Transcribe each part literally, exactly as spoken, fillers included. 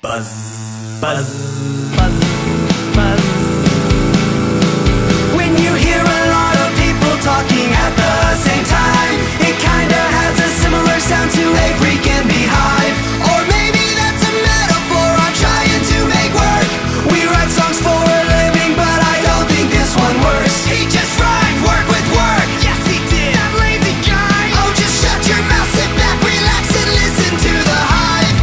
Buzz, buzz, buzz, buzz. When you hear a lot of people talking at the same time, it kinda has a similar sound to a freaking beehive. Or maybe that's a metaphor I'm trying to make work. We write songs for a living, but I don't think this one works. He just rhymed work with work. Yes, he did. That lazy guy. Oh, just shut your mouth, sit back, relax, and listen to the Hive.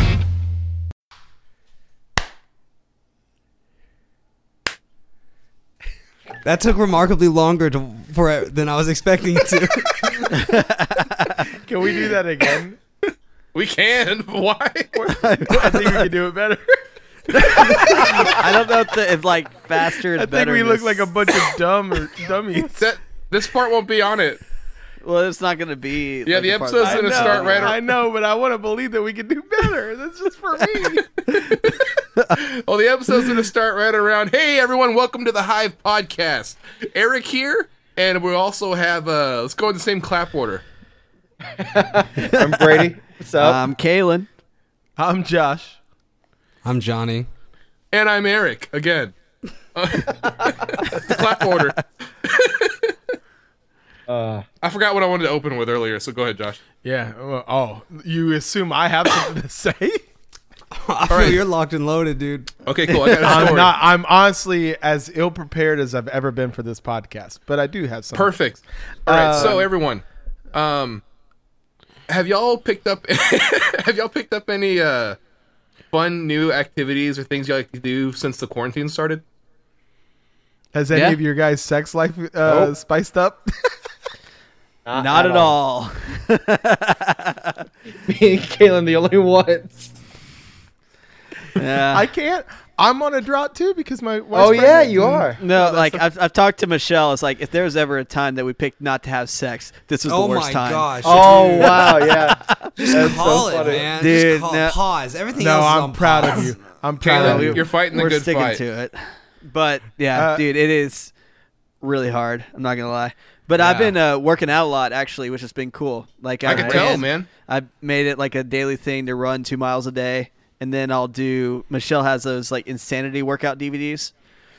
That took remarkably longer to, for it than I was expecting it to. Can we do that again? We can. Why? I think we can do it better. I don't know if, the, if like faster is I better. think we in look this. like a bunch of dumb or dummies. That this part won't be on it. Well, it's not gonna be. Yeah, like the a part episode's of- gonna I know, start right I ar- know, but I want to believe that we can do better. That's just for me. Well, the episode's going to start right around, hey, everyone, welcome to the Hive Podcast. Eric here, and we also have, uh, let's go in the same clap order. I'm Brady. What's up? I'm Kalen. I'm Josh. I'm Johnny. And I'm Eric, again. Uh, it's the clap order. uh, I forgot what I wanted to open with earlier, so go ahead, Josh. Yeah. Well, oh, you assume I have something to say? I feel you're locked and loaded, dude. Okay, cool. I got a I'm story. not. I'm honestly as ill prepared as I've ever been for this podcast, but I do have something. Perfect. All right, Um, so everyone, um, have y'all picked up? have y'all picked up any uh, fun new activities or things you like to do since the quarantine started? Has any Yeah. of your guys' sex life uh, Nope. spiced up? not, Not at all. Me and Kalen, the only ones. Yeah. I can't. I'm on a drought too because my. wife's Oh yeah, pregnant. you are. No, like I've I've talked to Michelle. It's like if there was ever a time that we picked not to have sex, this was Oh the worst my time. gosh. Oh dude. wow, yeah. Just That's call so it, funny. man. Dude, Just call, no. pause. Everything No, else is I'm on proud pause. of you. I'm proud Caleb, of you. you're fighting the We're good sticking fight. to it. But yeah, Uh, dude, it is really hard. I'm not gonna lie. But I've Yeah. been uh, working out a lot actually, which has been cool. Like I I can ran- tell, man. I made it like a daily thing to run two miles a day, and then I'll do. Michelle has those like insanity workout D V Ds,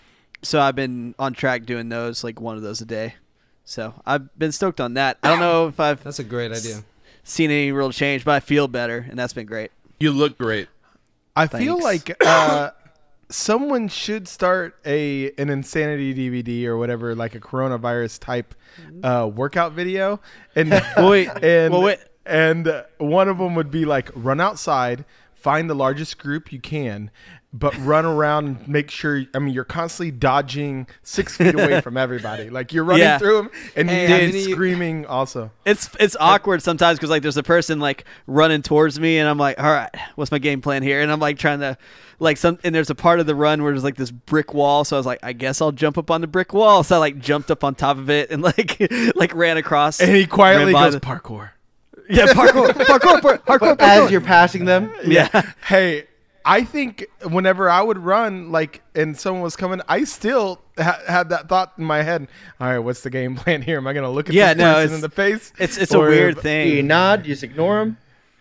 so I've been on track doing those, like one of those a day. So I've been stoked on that. I don't know if I've That's a great idea. seen any real change, but I feel better, and that's been great. You look great. I feel Thanks. like uh, someone should start a an insanity D V D or whatever, like a coronavirus type uh, workout video, and Well, wait. and Well, wait. and uh, one of them would be like run outside, find the largest group you can, but run around and make sure. I mean, you're constantly dodging six feet away from everybody. Like you're running Yeah. through them and Hey, you're how many- screaming. Also, It's it's awkward sometimes because like there's a person like running towards me and I'm like, all right, what's my game plan here? And I'm like trying to like some and there's a part of the run where there's like this brick wall, so I was like, I guess I'll jump up on the brick wall. So I like jumped up on top of it and like like ran across. and he quietly ran by goes the- parkour. yeah, parkour, parkour, parkour, parkour, As parkour. you're passing them, Yeah, Hey, I think whenever I would run, like, and someone was coming, I still ha- had that thought in my head. All right, what's the game plan here? Am I going to look at Yeah, this no, person it's- in the face? it's it's a Or weird if- do you thing. nod, you just ignore them.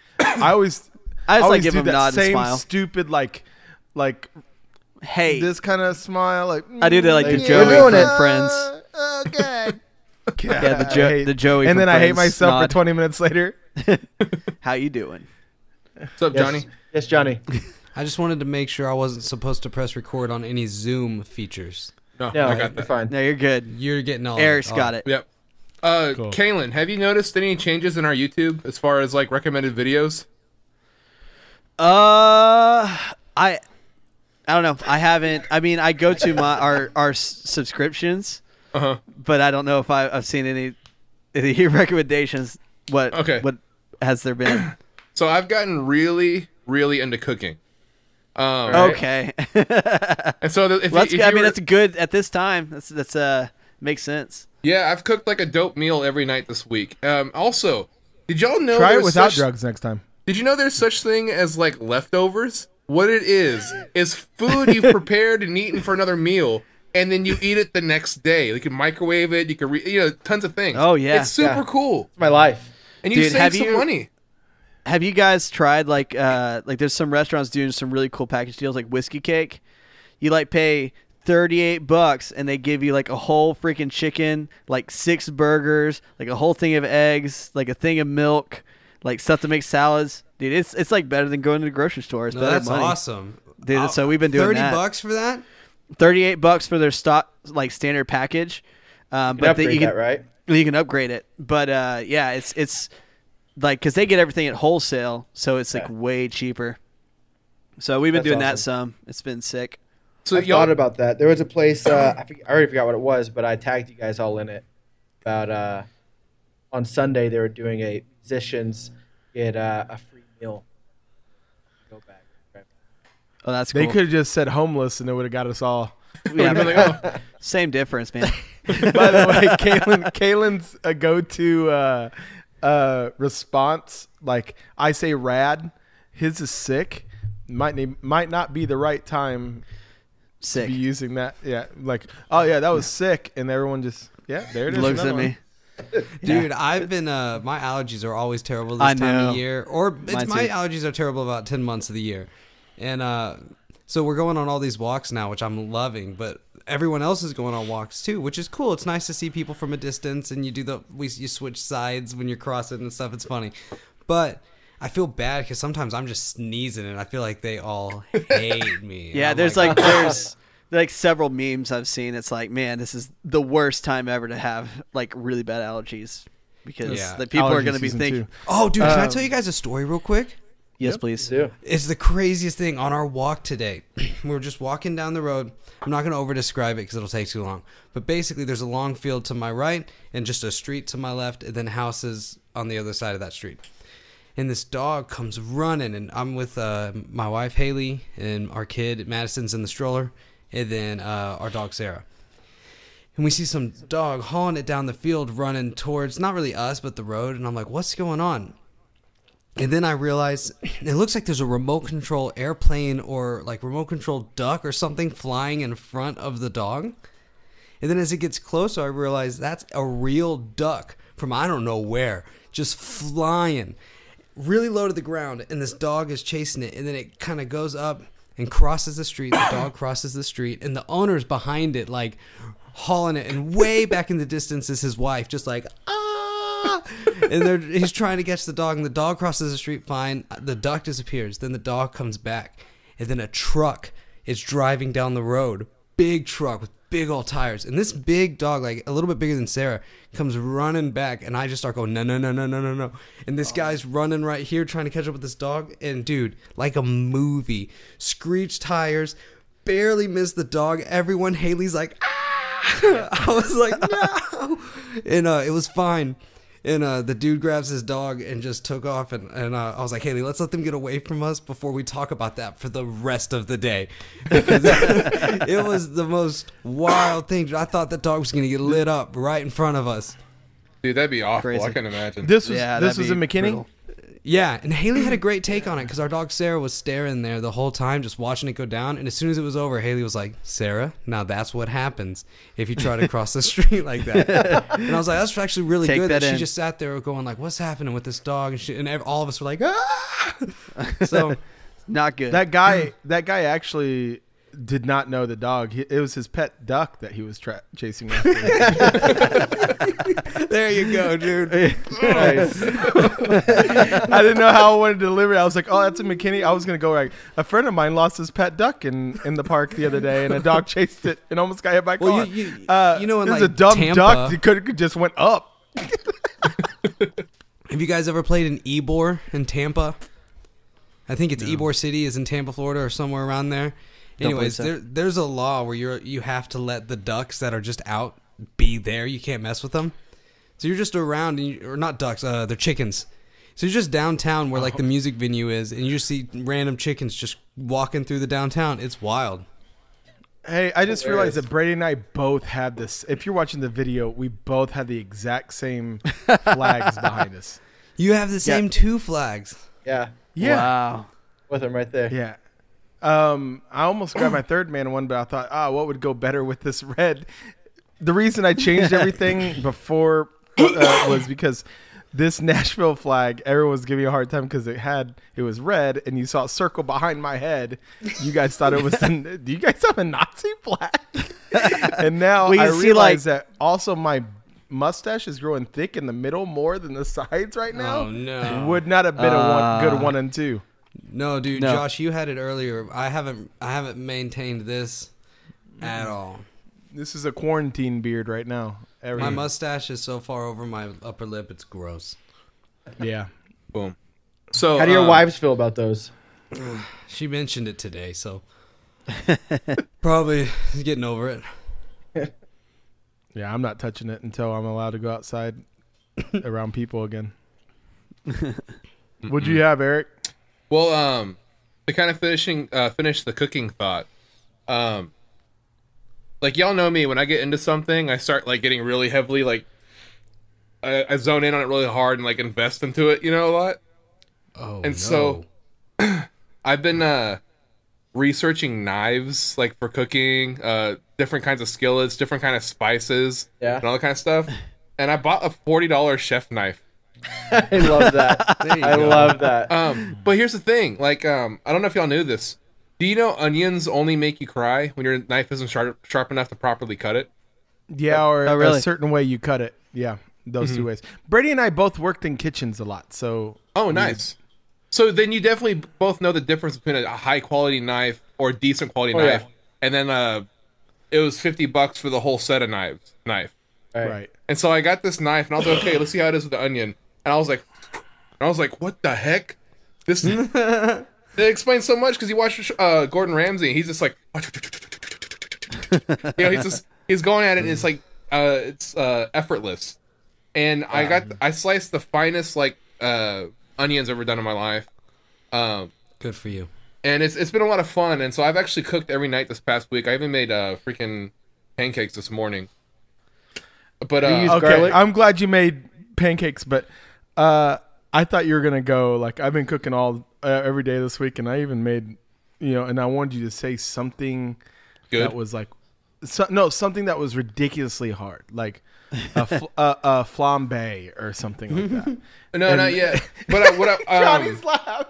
I always, I just like always give do him that a nod and same smile. stupid, like, like Hey, this kind of smile. Like I do that like the Like, Joey we're doing from it. Friends. Okay. Yeah, the Jo- I hate- the Joey And from then I hate Friends myself nod. for twenty minutes later. How you doing? What's up, Yes. Johnny? Yes, Johnny. I just wanted to make sure I wasn't supposed to press record on any Zoom features. No, No, I got you're that. fine. No, you're good. You're getting all Eric's of got it. Yep. Uh, Cool. Kaylin, have you noticed any changes in our YouTube as far as like recommended videos? Uh, I, I don't know. I haven't. I mean, I go to my our our s- subscriptions, Uh huh. but I don't know if I, I've seen any any recommendations. What Okay. What has there been? So I've gotten really, really into cooking. Um, Right. Okay. and so the, if Well, you, that's if good. I you mean, were- that's good at this time. That's that's uh makes sense. yeah, I've cooked like a dope meal every night this week. Um, also, did y'all know Try it there's without such, drugs next time. Did you know there's such thing as like leftovers? What it is is food you've prepared and eaten for another meal, and then you eat it the next day. You can microwave it. You can, re- you know, tons of things. Oh, yeah. it's super Yeah. cool, It's my life. and you Dude, save have some you- money. Have you guys tried like uh like there's some restaurants doing some really cool package deals like whiskey cake? You like pay thirty-eight bucks and they give you like a whole freaking chicken, like six burgers, like a whole thing of eggs, like a thing of milk, like stuff to make salads. Dude, it's it's like better than going to the grocery store. It's No, better that's money. awesome. Dude, Uh, so we've been doing thirty that. bucks for that. thirty-eight bucks for their stock like standard package. Um, You can but the, upgrade you can that, right? you can upgrade it. But uh, yeah, it's it's like because they get everything at wholesale, so it's like Yeah. way cheaper. So we've been That's doing that awesome. some. It's been sick. So I y'all, thought about that. There was a place. Uh, I, forget, I already forgot what it was, but I tagged you guys all in it. About uh, on Sunday they were doing a musicians get uh, a free meal. Go back. Right. Oh, that's They cool. could have just said homeless and it would have got us all. Yeah, been like, oh. same difference, man. By the way, Kalen, Kalen's a go-to uh, uh, response. Like I say, rad. His is sick. Might need, might not be the right time Sick. to be using that. Yeah, like oh yeah, that was sick, and everyone just yeah, there it is. Looks at another me. one. Dude, I've been uh my allergies are always terrible this I time know. of year. Or it's Mine my too. allergies are terrible about ten months of the year. And uh so we're going on all these walks now, which I'm loving, but everyone else is going on walks too, which is cool. It's nice to see people from a distance and you do the we you switch sides when you're crossing and stuff. It's funny. But I feel bad because sometimes I'm just sneezing and I feel like they all hate me. And Yeah, I'm there's like there's like several memes I've seen. It's like, man, this is the worst time ever to have like really bad allergies because Yeah. the people are Allergy going to be season thinking. two. Oh, dude, can I Um, tell you guys a story real quick? Yes, please. Do. It's the craziest thing on our walk today. We were just walking down the road. I'm not going to over describe it because it'll take too long. But basically, there's a long field to my right and just a street to my left, and then houses on the other side of that street. And this dog comes running, and I'm with uh, my wife Haley and our kid Madison's in the stroller, and then uh, our dog Sarah. And we see some dog hauling it down the field, running towards not really us, but the road. And I'm like, "What's going on?" And then I realize it looks like there's a remote control airplane or like remote control duck or something flying in front of the dog. And then as it gets closer, I realize that's a real duck from I don't know where, just flying really low to the ground. And this dog is chasing it. And then it kind of goes up and crosses the street. The dog crosses the street and the owner's behind it, like hauling it. And way back in the distance is his wife, just like, ah. And they're, he's trying to catch the dog, and the dog crosses the street fine. The duck disappears. Then the dog comes back, and then a truck is driving down the road. Big truck with big old tires. And this big dog, like a little bit bigger than Sarah, comes running back, and I just start going, no, no, no, no, no, no, no. And this guy's running right here trying to catch up with this dog. And, dude, like a movie. Screech tires, barely missed the dog. Everyone, Haley's like, ah! I was like, no! And uh, it was fine. And uh, the dude grabs his dog and just took off. And, and uh, I was like, Haley, let's let them get away from us before we talk about that for the rest of the day. Because it was the most wild thing. I thought that dog was going to get lit up right in front of us. dude, that'd be awful. Crazy. I can imagine. This was Yeah, this that'd was in be McKinney. brutal. Yeah, and Haley had a great take on it because our dog Sarah was staring there the whole time, just watching it go down. And as soon as it was over, Haley was like, "Sarah, now that's what happens if you try to cross the street like that." And I was like, "That's actually really Take good." That, that she in. just sat there going like, "What's happening with this dog?" And, she, and ev- all of us were like, "Ah!" So Not good. That guy, that guy actually did not know the dog. He, it was his pet duck that he was tra- chasing after. there you go, dude. Nice. I didn't know how I wanted to deliver it. I was like, "Oh, that's a McKinney." I was gonna go like, a friend of mine lost his pet duck in, in the park the other day, and a dog chased it and almost got hit by a Well, car. you- you- uh, you know in, it was like, a dumb Tampa- duck. It could could just went up. Have you guys ever played in Ybor in Tampa? I think it's Ybor City is in Tampa, Florida, or somewhere around there. Don't Anyways, believe there, there's a law where you're you have to let the ducks that are just out be there. You can't mess with them. So you're just around, and you, or not ducks, uh, they're chickens. So you're just downtown where like the music venue is, and you just see random chickens just walking through the downtown. It's wild. Hey, I just realized Hilarious. that Brady and I both had this. If you're watching the video, we both had the exact same flags behind us. You have the same two flags. Yeah, Yeah. Wow. with him right there. Yeah. Um, I almost grabbed my third man one, but I thought, ah, what would go better with this red? The reason I changed everything before uh, was because this Nashville flag, everyone was giving me a hard time because it had it was red, and you saw a circle behind my head. You guys thought it was. The, do you guys have a Nazi flag? And now Well, you I see, realize like- that also my mustache is growing thick in the middle more than the sides right now. Oh, no. Would not have been a Uh, one, good one and two. No, dude, No. Josh, you had it earlier. I haven't I haven't maintained this at all. This is a quarantine beard right now. My Everything. mustache is so far over my upper lip, it's gross. Yeah. Boom. So How do your um, wives feel about those? She mentioned it today, so probably getting over it. Yeah, I'm not touching it until I'm allowed to go outside around people again. What'd you have, Eric? Well, um, to kind of finishing uh, finish the cooking thought, um, like y'all know me, when I get into something, I start like getting really heavily like I, I zone in on it really hard and like invest into it, you know, a lot. Oh, And no. so- I've been uh, researching knives like for cooking, uh, different kinds of skillets, different kind of spices, Yeah. and all that kind of stuff. And I bought a forty dollar chef knife. I love that. There you I go. love that. Um, but here's the thing, like, um, I don't know if y'all knew this. Do you know onions only make you cry when your knife isn't sharp, sharp enough to properly cut it? Yeah, or Oh, really? a certain way you cut it. Yeah, those two ways. Brady and I both worked in kitchens a lot, so Oh, nice. So then you definitely both know the difference between a high quality knife or a decent quality Oh, yeah. knife, and then uh, it was fifty bucks for the whole set of knives. Knife. Right. right. And so I got this knife, and I was like, okay, let's see how it is with the onion. And I was like, and I was like, what the heck? This it explains so much because you watch uh, Gordon Ramsay, and he's just like, you know, he's just he's going at it, and it's like uh, it's uh, effortless. And I got I sliced the finest like uh, onions I've ever done in my life. Um, Good for you. and it's it's been a lot of fun. And so I've actually cooked every night this past week. I even made uh, freaking pancakes this morning. But You uh, use Okay, garlic? I'm glad you made pancakes, but uh, I thought you were gonna go like I've been cooking all uh, every day this week, and I even made, you know, and I wanted you to say something good. that was like, so, no, something that was ridiculously hard, like a, fl- a, a flambe or something like that. no, and- not yet. But I, what I, um, Johnny's laugh.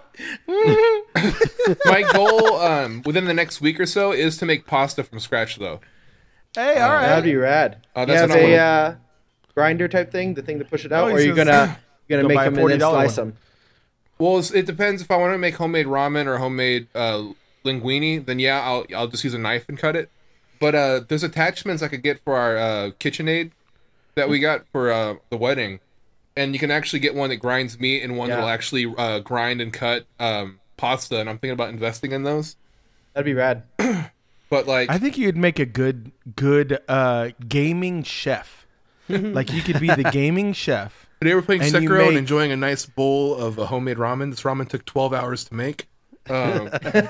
my goal um, within the next week or so is to make pasta from scratch, though. Hey, all right. That'd be rad. Oh, you that's have what I a wanna- uh, grinder type thing, the thing to push it out, Oh, he or are you says- gonna you gonna Go make buy a them and then forty dollar slice one. them? Well, it's, it depends. If I want to make homemade ramen or homemade uh, linguine, then yeah, I'll I'll just use a knife and cut it. But uh, there's attachments I could get for our uh, KitchenAid that we got for uh, the wedding, and you can actually get one that grinds meat and one Yeah. that'll actually uh, grind and cut um, pasta. And I'm thinking about investing in those. That'd be rad. But like, I think you'd make a good, good uh, gaming chef. Like you could be the gaming chef. are you ever playing and you Sekiro and make- enjoying a nice bowl of a homemade ramen? This ramen took twelve hours to make. Um,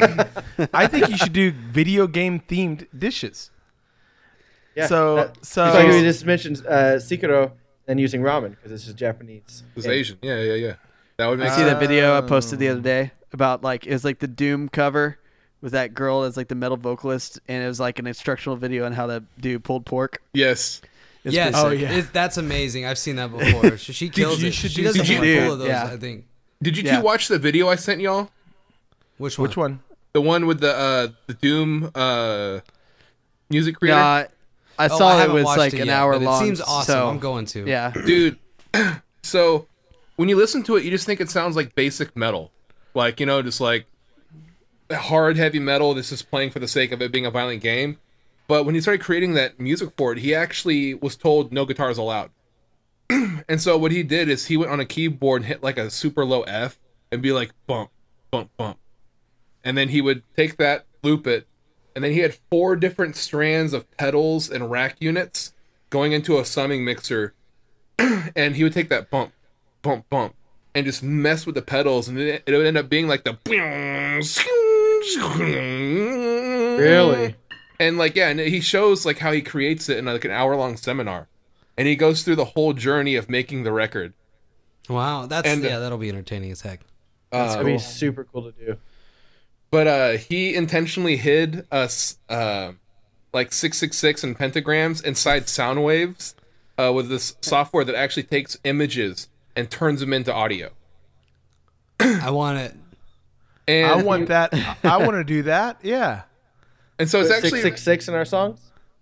I think you should do video game themed dishes. Yeah. So- that- so- it's like we just mentioned uh, Sekiro and using ramen because it's just Japanese. it's game. Asian. Yeah, yeah, yeah. That would make You see sense. that video I posted the other day about like it was like the Doom cover with that girl as like the metal vocalist, and it was like an instructional video on how to do pulled pork. Yes. It's Yes, pretty Oh, sick. yeah. it- that's amazing. I've seen that before. She, she kills you it. should She do does a some- handful Dude, of those, yeah. I think. Did you Yeah. two watch the video I sent y'all? Which one? Which one? The one with the uh the Doom uh music creator? Nah, I Oh, saw I it haven't was watched like it an yet, hour but long. It seems awesome. so- I'm going to. Yeah, Dude, so when you listen to it, you just think it sounds like basic metal. Like, you know, just like hard, heavy metal that's just playing for the sake of it being a violent game. But when he started creating that music for it, he actually was told no guitars allowed. And so what he did is he went on a keyboard and hit like a super low F and be like bump, bump, bump. And then he would take that, loop it, and then he had four different strands of pedals and rack units going into a summing mixer. And he would take that bump, bump, bump, and just mess with the pedals, and it, it would end up being like the Really? and like yeah, and he shows like how he creates it in like an hour long seminar, and he goes through the whole journey of making the record. Wow, that's And- yeah, that'll be entertaining as heck. Uh, That'd be super cool to do. But uh, he intentionally hid us uh, like six six six and pentagrams inside sound waves uh, with this software that actually takes images and turns them into audio. I want it. And I want that. I want to do that. Yeah. and so it's Six actually six six in our songs.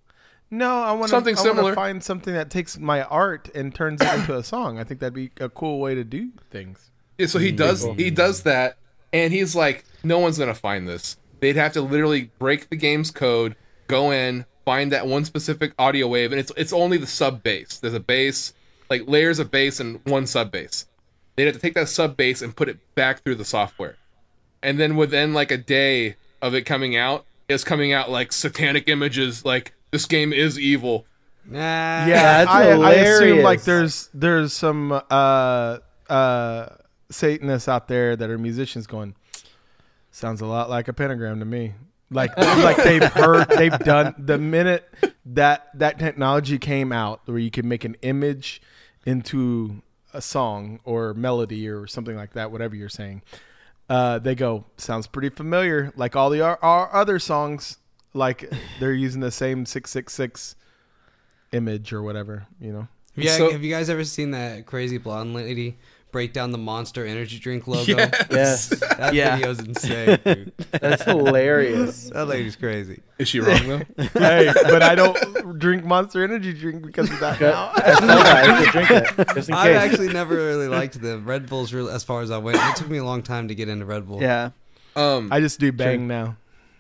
No, I want to Something I wanna similar. find something that takes my art and turns it into a song. I think that'd be a cool way to do things. Yeah, so he does he does that, and he's like, no one's gonna find this. They'd have to literally break the game's code, go in, find that one specific audio wave, and it's it's only the sub bass. There's a bass, like layers of bass and one sub bass. They'd have to take that sub bass and put it back through the software, and then within like a day of it coming out, it's coming out like satanic images, like this game is evil. Nah. Yeah, That's I, I assume like hilarious. there's there's some uh uh Satanists out there that are musicians going, sounds a lot like a pentagram to me. Like like they've heard they've done the minute that that technology came out where you can make an image into a song or melody or something like that, whatever you're saying. Uh, they go, sounds pretty familiar. Like all the our, our other songs, like they're using the same six six six image or whatever, you know. Yeah, So- have you guys ever seen that crazy blonde lady break down the Monster energy drink logo? Yes, That Yeah. video's insane, dude. that's hilarious. That lady's crazy. Is she wrong though? Hey, but I don't drink Monster Energy drink because of that now. That's not bad. I should drink it just in I've case. actually never really liked them. Red Bull's real as far as I went. It took me a long time to get into Red Bull. Yeah. Um, I just do Bang now.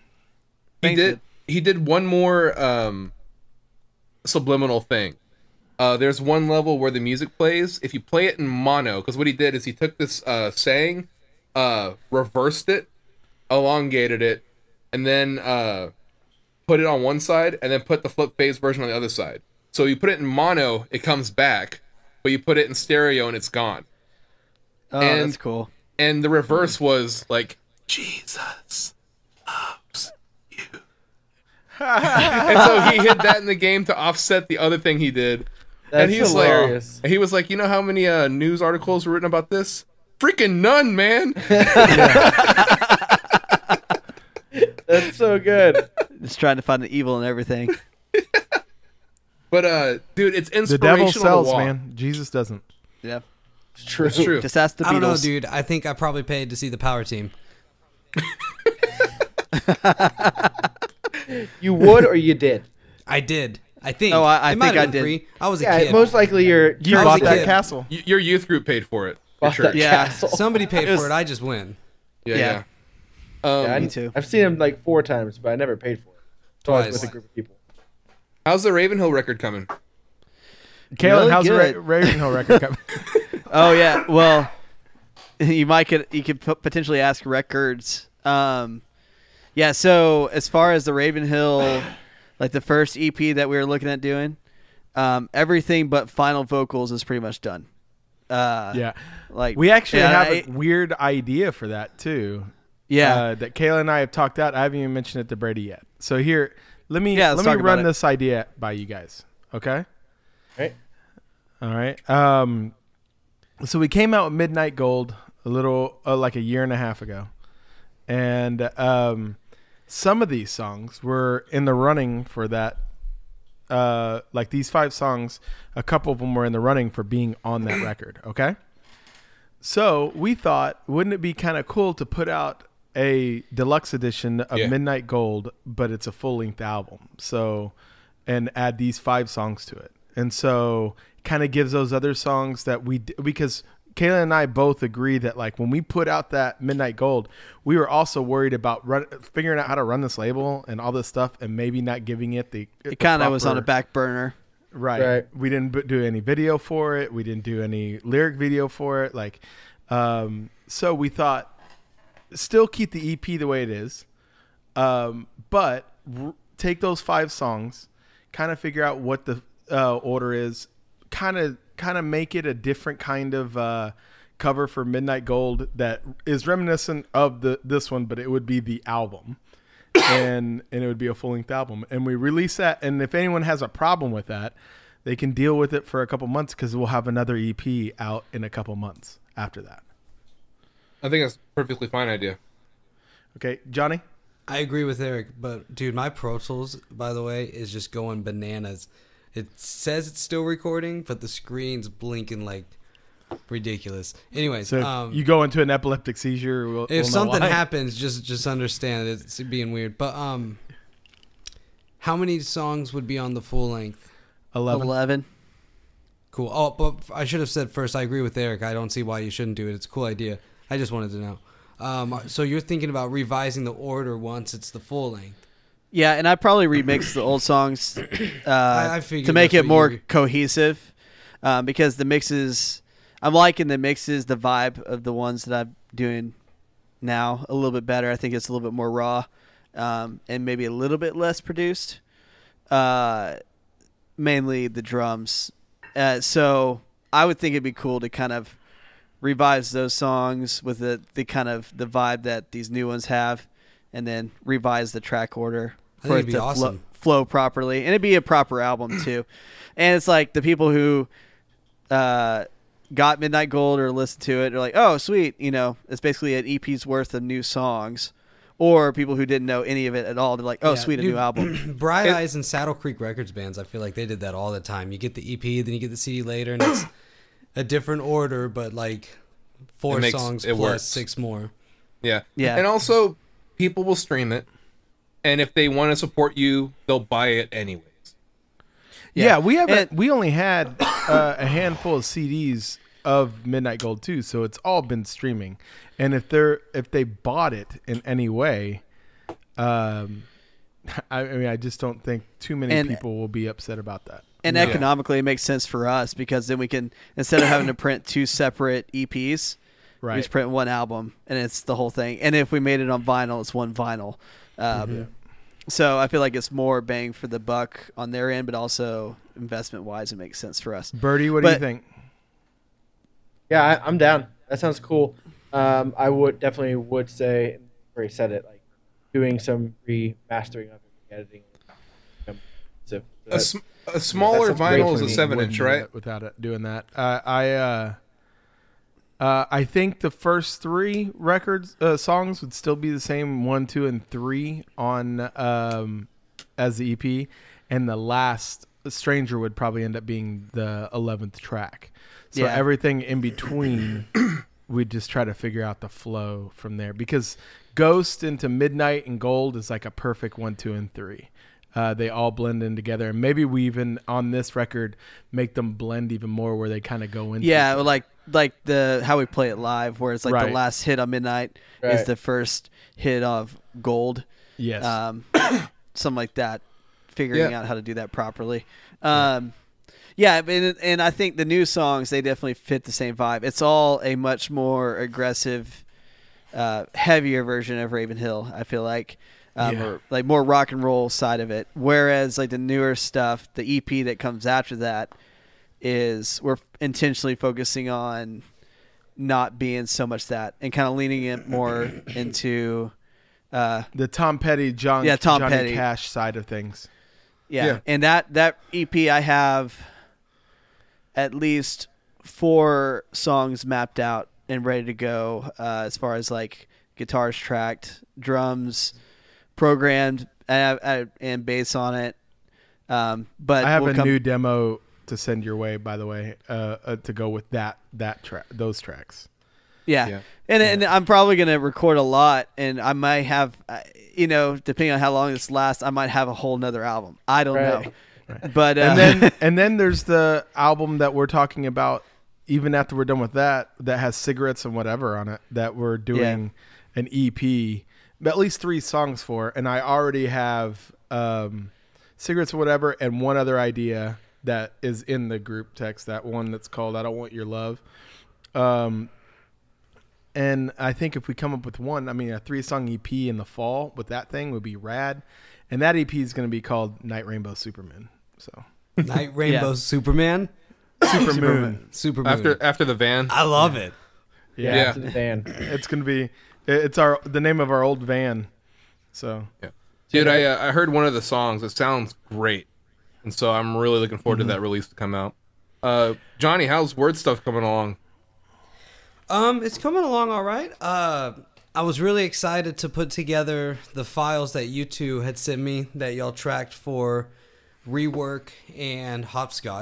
he Thanks, did he did one more um subliminal thing. Uh, there's one level where the music plays. If you play it in mono, because what he did is he took this uh, saying, uh, reversed it, elongated it, and then uh, put it on one side, and then put the flip phase version on the other side. So you put it in mono, it comes back, but you put it in stereo and it's gone. Oh, And- that's cool. And the reverse was like, Jesus loves you. And so he hid that in the game to offset the other thing he did. That's and he's hilarious. like, he was like, you know how many uh, news articles were written about this? Freaking none, man. That's so good. Just trying to find the evil in everything. But uh, dude, it's The inspirational. devil sells, to walk. man. Jesus doesn't. Yeah. It's true. It's true. Just ask the I don't know, Beatles. dude. I think I probably paid to see the Power Team. You would or you did? I did. I think. Oh, I- I It might think have I been did. free. I was a Yeah, kid. most likely you're. You I was bought a that kid. castle. Y- Your youth group paid for it. Your Bought church. that Yeah. castle. Somebody paid It was- for it. I just win. Yeah, Yeah. yeah. Um, Yeah, I, Me too. I've seen him like four times, but I never paid for it. So I was Twice. with a group of people. How's the Ravenhill record coming? Kalen, Really how's the good. Ra- Ravenhill record coming? Oh yeah. Well, you might could you could p- potentially ask records. Um, yeah. So as far as the Ravenhill, like the first E P that we were looking at doing, um, everything but final vocals is pretty much done. Uh, Yeah. Like We actually yeah, have I- a weird idea for that too. yeah. Uh, that Kayla and I have talked out. I haven't even mentioned it to Brady yet. So here, let me Yeah, let's let me talk about run it. this idea by you guys. Okay. Right? All right. Um, so we came out with Midnight Gold a little uh, like a year and a half ago, and um, some of these songs were in the running for that. Uh, like these five songs, a couple of them were in the running for being on that record. Okay. So we thought, wouldn't it be kind of cool to put out a deluxe edition of Yeah. Midnight Gold, but it's a full length album. So, and add these five songs to it. And so kind of gives those other songs that we, d- because Kayla and I both agree that like when we put out that Midnight Gold, we were also worried about run, figuring out how to run this label and all this stuff and maybe not giving it the, it kind of was on a proper- back burner. Right. Right. We didn't b- do any video for it. We didn't do any lyric video for it. Like, um, so we thought still keep the E P the way it is, um, but r- take those five songs, kind of figure out what the uh, order is, kind of kind of make it a different kind of uh, cover for Midnight Gold that is reminiscent of the this one, but it would be the album. and and it would be a full length album, and we release that. And if anyone has a problem with that, they can deal with it for a couple months because we'll have another E P out in a couple months after that. I think that's a perfectly fine idea. Okay, Johnny. I agree with Eric, but dude, my Pro Tools, by the way, is just going bananas. It says it's still recording, but the screen's blinking like ridiculous. Anyways, So if um, you go into an epileptic seizure. We'll, if we'll know something why. happens, just just understand it's being weird. But um, how many songs would be on the full length? eleven. Eleven. Cool. Oh, but I should have said first. I agree with Eric. I don't see why you shouldn't do it. It's a cool idea. I just wanted to know. Um, so you're thinking about revising the order once it's the full length. Yeah, and I probably remix the old songs uh, I, I figured to make that's it what more you- cohesive, um, because the mixes, I'm liking the mixes, the vibe of the ones that I'm doing now a little bit better. I think it's a little bit more raw, um, and maybe a little bit less produced. Uh, mainly the drums. Uh, so I would think it'd be cool to kind of revise those songs with the, the kind of the vibe that these new ones have, and then revise the track order I for think it it'd be to flow, awesome. flow properly, and it'd be a proper album too. And it's like the people who uh, got Midnight Gold or listened to it are like, oh, sweet, you know, it's basically an E P's worth of new songs. Or people who didn't know any of it at all, they're like, oh, Yeah, sweet, a dude, new album. Bright It- Eyes and Saddle Creek Records bands, I feel like they did that all the time. You get the E P, then you get the C D later, and it's a different order, but like four It makes- songs it plus works. six more. Yeah. Yeah. And also, people will stream it, and if they want to support you, they'll buy it anyways. Yeah, Yeah. we haven't. And- we only had uh, a handful of C Ds of Midnight Gold too, so it's all been streaming. And if they're if they bought it in any way, um, I, I mean, I just don't think too many And- people will be upset about that. And Yeah. economically, it makes sense for us because then we can, instead of having to print two separate E Ps, we Right. just print one album and it's the whole thing. And if we made it on vinyl, it's one vinyl. Um, Mm-hmm. So I feel like it's more bang for the buck on their end, but also investment wise, it makes sense for us. Birdie, what do you But- think? Yeah, I, I'm down. That sounds cool. Um, I would definitely would say, already said it, like doing some remastering of it, editing. So, A, sm- a smaller sounds great vinyl for is a me. seven Wouldn't inch, do right? it Without it, doing that, uh, I uh, uh, I think the first three records uh, songs would still be the same one, two, and three on um, as the E P, and the last Stranger would probably end up being the eleventh track. So Yeah. everything in between, we'd just try to figure out the flow from there because Ghost into Midnight and Gold is like a perfect one, two, and three. Uh, they all blend in together, and maybe we even on this record make them blend even more, where they kind of go into Yeah, each well, like like the how we play it live, where it's like Right. the last hit on Midnight is Right. the first hit of Gold. Yes. um, something like that, figuring Yeah. out how to do that properly. Um, yeah, and, and I think the new songs, they definitely fit the same vibe. It's all a much more aggressive, uh, heavier version of Raven Hill, I feel like. Um, Yeah. or like more rock and roll side of it. Whereas like the newer stuff, the E P that comes after that is we're intentionally focusing on not being so much that and kind of leaning it more into uh, the Tom Petty, John, Yeah, Tom Johnny Petty. Cash side of things. Yeah. Yeah. And that that E P I have at least four songs mapped out and ready to go uh, as far as like guitars tracked, drums programmed, and, and- and bass on it. Um, but I have we'll a come- new demo to send your way, by the way, uh, uh, to go with that that track, those tracks. Yeah. Yeah. And, and I'm probably going to record a lot, and I might have, uh, you know, depending on how long this lasts, I might have a whole nother album. I don't Right. know. But uh, And then and then there's the album that we're talking about. Even after we're done with that, that has cigarettes and whatever on it, that we're doing an E P, at least three songs for, and I already have um, cigarettes or whatever, and one other idea that is in the group text. That one that's called "I Don't Want Your Love." Um, and I think if we come up with one, I mean, a three-song E P in the fall with that thing would be rad. And that E P is going to be called "Night Rainbow Superman." So Night Rainbow Yeah. Superman, Super Moon. Supermoon. After after the van. I love it. Yeah, Yeah. to the van. it's going to be. It's our the name of our old van. So Yeah. Dude, I uh, I heard one of the songs. It sounds great, and so I'm really looking forward to that release to come out. Uh, Johnny, how's word stuff coming along? Um, it's coming along all right. Uh, I was really excited to put together the files that you two had sent me that y'all tracked for Rework and Hopscotch.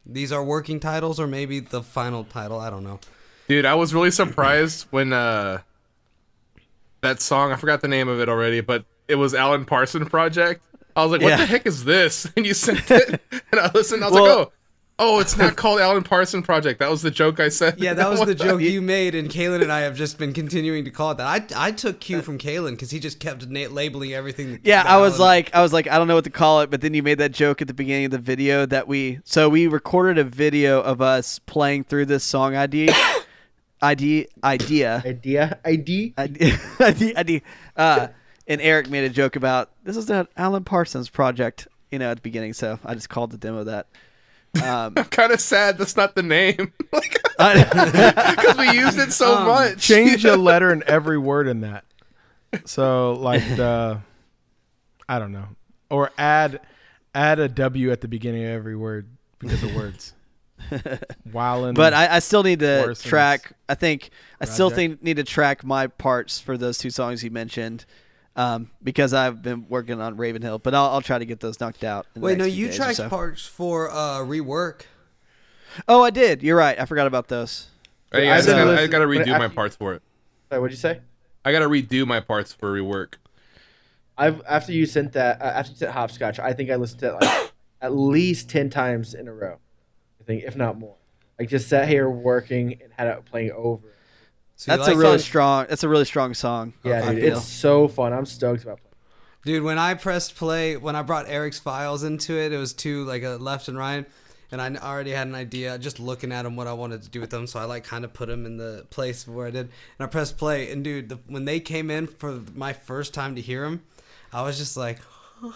These are working titles, or maybe the final title. I don't know. Dude, I was really surprised when uh, that song, I forgot the name of it already, but it was Alan Parsons Project. I was like, what Yeah. the heck is this? And you sent it, and I listened, I was Well- like, oh, oh, it's not called Alan Parsons Project. That was the joke I said. Yeah, that was the joke you made, and Kalen and I have just been continuing to call it that. I I took cue from Kalen because he just kept na- labeling everything. Yeah, I was Alan. like, I was like, I don't know what to call it, but then you made that joke at the beginning of the video that we, so we recorded a video of us playing through this song idea, idea, idea, Idea, I D. idea, idea, idea. Uh, and Eric made a joke about this is the Alan Parsons Project, you know, at the beginning. So I just called the demo that. Um, I'm kind of sad that's not the name. Like, I- because we used it so Um, much. Change a letter in every word in that. So like the, I don't know, or add add a W at the beginning of every word because of words. While in, but I, I still need to Parsons track. I think I still project. think need to track my parts for those two songs you mentioned, um, because I've been working on Ravenhill. But I'll, I'll try to get those knocked out. in the Wait, next no, few you days or tracked so. parts for uh, rework. Oh, I did. You're right. I forgot about those. Hey, I I, didn't gotta, I listen- gotta when- redo my after- parts for it. Sorry, what'd you say? I gotta redo my parts for rework. I've after you sent that uh, after you sent Hopscotch, I think I listened to it like at least ten times in a row. I think, if not more. Like just sat here working and had it playing over. So you That's a like really it? strong. That's a really strong song. Yeah, I dude, feel. it's so fun. I'm stoked about playing. Dude, when I pressed play, when I brought Eric's files into it, it was two, like a left and right, and I already had an idea, just looking at them, what I wanted to do with them, so I like kind of put them in the place where I did, and I pressed play, and dude, the, when they came in for my first time to hear them, I was just like, Well,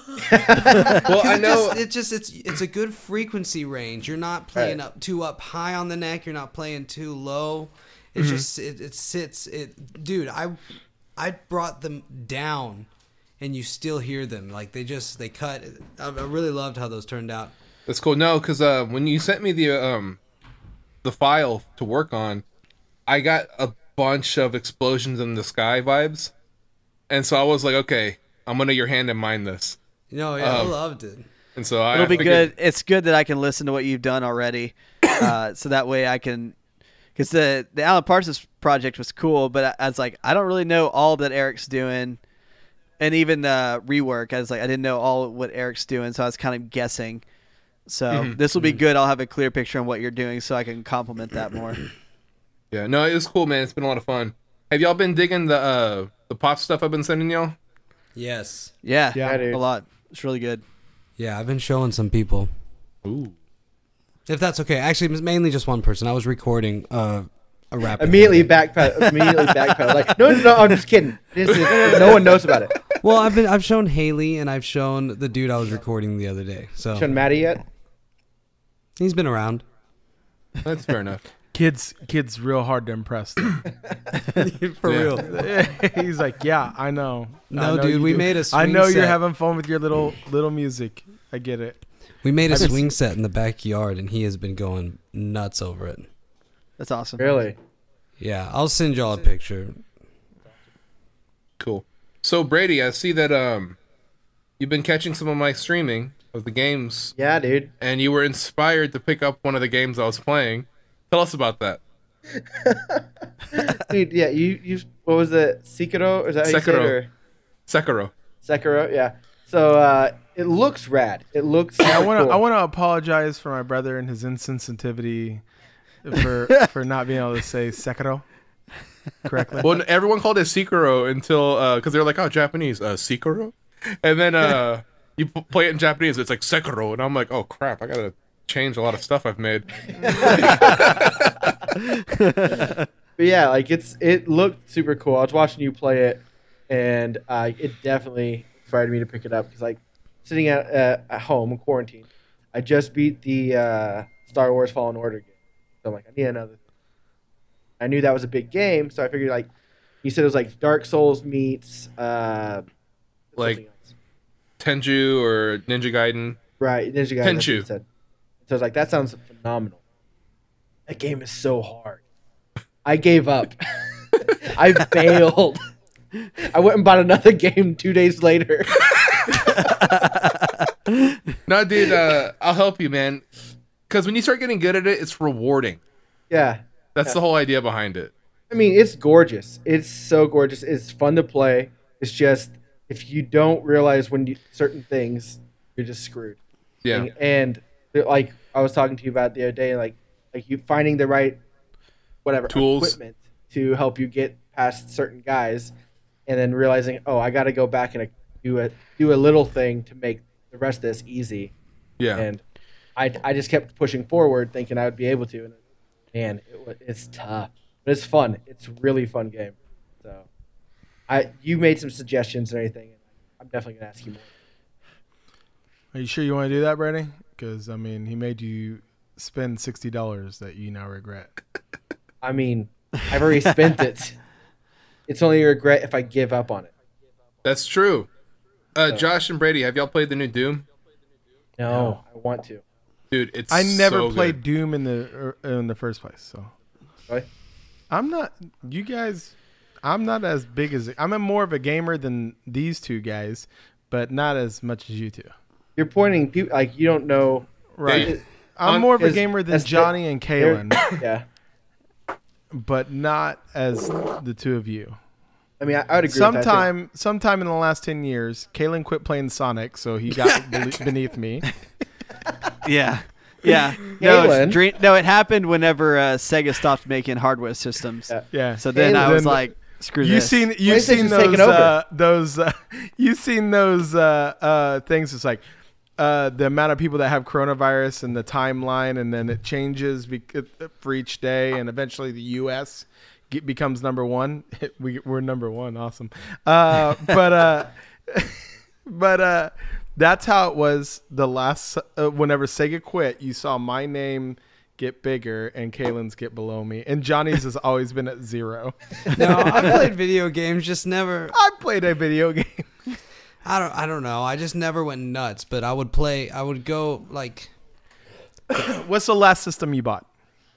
I it know. just, it just it's it's a good frequency range. You're not playing Right. up too up high on the neck. You're not playing too low. It just it, it sits it, dude. I I brought them down, and you still hear them. Like they just they cut. I, I really loved how those turned out. That's cool. No, because uh, when you sent me the um, the file to work on, I got a bunch of explosions in the sky vibes, and so I was like, okay, I'm gonna your hand and mine this. No, yeah, I Um, loved it. And so I It'll be figured- good. It's good that I can listen to what you've done already, uh, so that way I can. Because the the Alan Parsons project was cool, but I, I was like, I don't really know all that Eric's doing, and even uh, rework. I was like, I didn't know all what Eric's doing, so I was kind of guessing. So Mhm. this will be good. I'll have a clear picture on what you're doing, so I can complement that more. Yeah, no, it was cool, man. It's been a lot of fun. Have y'all been digging the uh, the pop stuff I've been sending y'all? Yes, Yeah, Yeah, dude. a lot. It's really good. yeah. I've been showing some people. Ooh. If that's okay. Actually, it was mainly just one person. I was recording uh, a rap. Immediately backpedal. Immediately backpedal. Like no, no, no. I'm just kidding. This is- no one knows about it. Well, I've been I've shown Haley and I've shown the dude I was recording the other day. So Shown Maddie yet? he's been around. That's fair enough. kids kids real hard to impress. Them. For Yeah. real. He's like, yeah, I know. No, I know dude, you we do. made a I swing know you're set. having fun with your little little music. I get it. We made a I've been swing set in the backyard, and he has been going nuts over it. That's awesome. Really? Yeah, I'll send y'all a picture. Cool. So Brady, I see that um, you've been catching some of my streaming of the games, Yeah, dude. and you were inspired to pick up one of the games I was playing. Tell us about that. Dude, yeah. You you. What was it? Sekiro? Is that how you say it? Sekiro. Or Sekiro. Sekiro? Yeah. So uh, it looks rad. It looks. I super want to cool. I want to apologize for my brother and his insensitivity for for not being able to say Sekiro correctly. Well, everyone called it Sekiro until because they're like, oh, Japanese, uh, Sekiro, and then uh, you p- play it in Japanese, it's like Sekiro, and I'm like, oh crap, I gotta change a lot of stuff I've made. But yeah, like it's it looked super cool. I was watching you play it, and uh, it definitely inspired me to pick it up because like sitting at uh, at home in quarantine, I just beat the uh, Star Wars Fallen Order game. So I'm like, I need another. Thing. I knew that was a big game, so I figured like you said it was like Dark Souls meets uh, Like- something else. Tenju or Ninja Gaiden. Right, Ninja Gaiden. that's what Tenchu. it said. So I was like, that sounds phenomenal. That game is so hard. I gave up. I failed. I went and bought another game two days later. No, dude, uh, I'll help you, man. because when you start getting good at it, it's rewarding. Yeah. That's Yeah. the whole idea behind it. I mean, it's gorgeous. It's so gorgeous. It's fun to play. It's just if you don't realize when you certain things, you're just screwed. Yeah. And, and like I was talking to you about the other day, like like you finding the right whatever Tools. equipment to help you get past certain guys, and then realizing, oh, I got to go back and do a do a little thing to make the rest of this easy. Yeah. And I I just kept pushing forward, thinking I would be able to, and man, it, wa- it's tough. But it's fun. It's a really fun game. So, I you made some suggestions and everything, and I'm definitely gonna ask you more. Are you sure you want to do that, Brady? Because I mean, he made you spend sixty dollars that you now regret. I mean, I've already spent it. It's only a regret if I give up on it. That's true. Uh, Josh and Brady, have y'all played the new Doom? No, I want to. Dude, it's I never so played good. Doom in the er, in the first place, so Really? I'm not. You guys, I'm not as big as I'm a more of a gamer than these two guys, but not as much as you two. You're pointing people like you don't know. Right. Hey, I'm on- more of a is- gamer than that's the- Johnny and They're- Kalen, Yeah. but not as the two of you. I mean, I, I would agree. with that too. Sometime, sometime in the last ten years, Kalen quit playing Sonic, so he got bele- beneath me. Yeah. Yeah. No, Galen. it's dream, no, it happened whenever uh, Sega stopped making hardware systems. Yeah. Yeah. So then I Galen. was like, screw You this. seen you seen PlayStation's those taken over. uh, those uh, you seen those uh, uh, things? It's like uh, the amount of people that have coronavirus and the timeline, and then it changes bec- for each day, and eventually the U S get, becomes number one. we we're number one, awesome. Uh, but uh, but uh, that's how it was. The last uh, whenever Sega quit, you saw my name get bigger and Kalen's get below me, and Johnny's has always been at zero. No, I played video games, just never. I played a video game. I don't. I don't know. I just never went nuts. But I would play. I would go like. What's the last system you bought?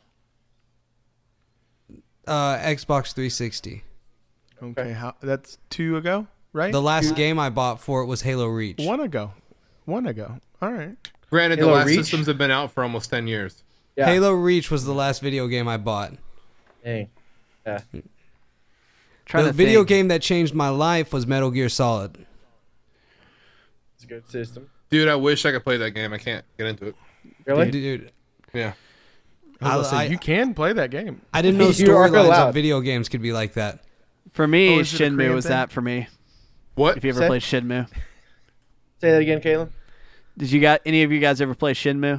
Uh, Xbox three sixty. Okay, how that's two ago, right? The last game I bought for it was Halo Reach. One ago, one ago. All right. Granted, the Halo last Reach? systems have been out for almost ten years. Yeah. Halo Reach was the last video game I bought. Dang. Yeah. Trying the to video think. game that changed my life was Metal Gear Solid. It's a good system. Dude, I wish I could play that game. I can't get into it. Really? Dude, Yeah. I was gonna I- say, you can play that game. I didn't know You are storylines allowed. of video games could be like that. For me, Oh, is it a Shinmu Korean was thing? that for me. What? If you ever Say- played Shinmu. Say that again, Caleb. Did you got any of you guys ever play Shinmu?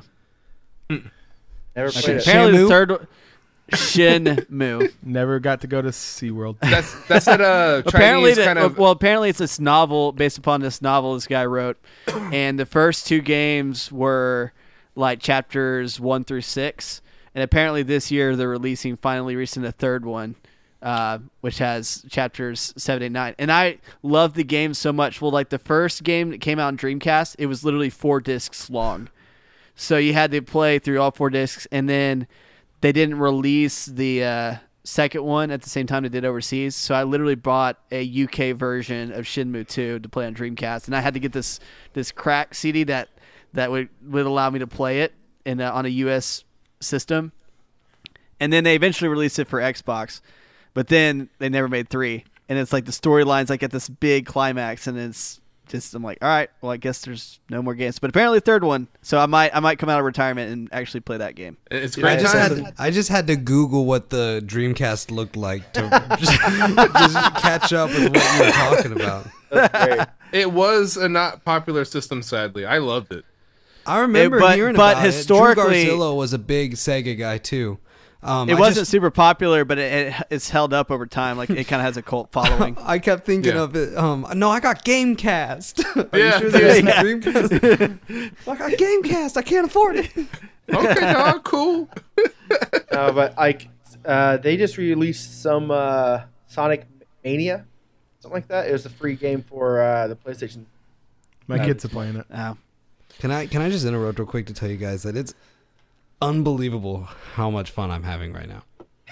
Never Okay. played it. Apparently Shamu? the third one- Shinmu. Never got to go to SeaWorld. That's that's that uh apparently Chinese the, kind of well apparently it's this novel based upon this novel this guy wrote, and the first two games were like chapters one through six, and apparently this year they're releasing finally releasing a third one, uh, which has chapters seven, eight, nine. And I love the game so much. Well, like the first game that came out on Dreamcast, it was literally four discs long, so you had to play through all four discs, and then they didn't release the uh, second one at the same time they did overseas. So I literally bought a U K version of Shinmu two to play on Dreamcast, and I had to get this this crack C D that that would, would allow me to play it in a, on a U S system. And then they eventually released it for Xbox, but then they never made three. And it's like the storyline's like at this big climax, and it's just I'm like, all right, well I guess there's no more games. But apparently the third one, so I might I might come out of retirement and actually play that game. it's I great just times. had I just had to Google what the Dreamcast looked like to just, just catch up with what you were talking about. That's great. It was a not popular system, sadly. I loved it. I remember It- but- hearing but about historically- it. Drew Garzillo was a big Sega guy too. Um, It I wasn't just- super popular, but it, it it's held up over time. Like it kind of has a cult following. I kept thinking Yeah. of it. Um, no, I got Gamecast. Are Yeah, you sure there's yeah. a Dreamcast? I got Gamecast. I can't afford it. Okay, dog, cool. No, but like uh, they just released some uh, Sonic Mania, something like that. It was a free game for uh, the PlayStation. My kids are playing it. Oh. Can I can I just interrupt real quick to tell you guys that it's unbelievable how much fun I'm having right now.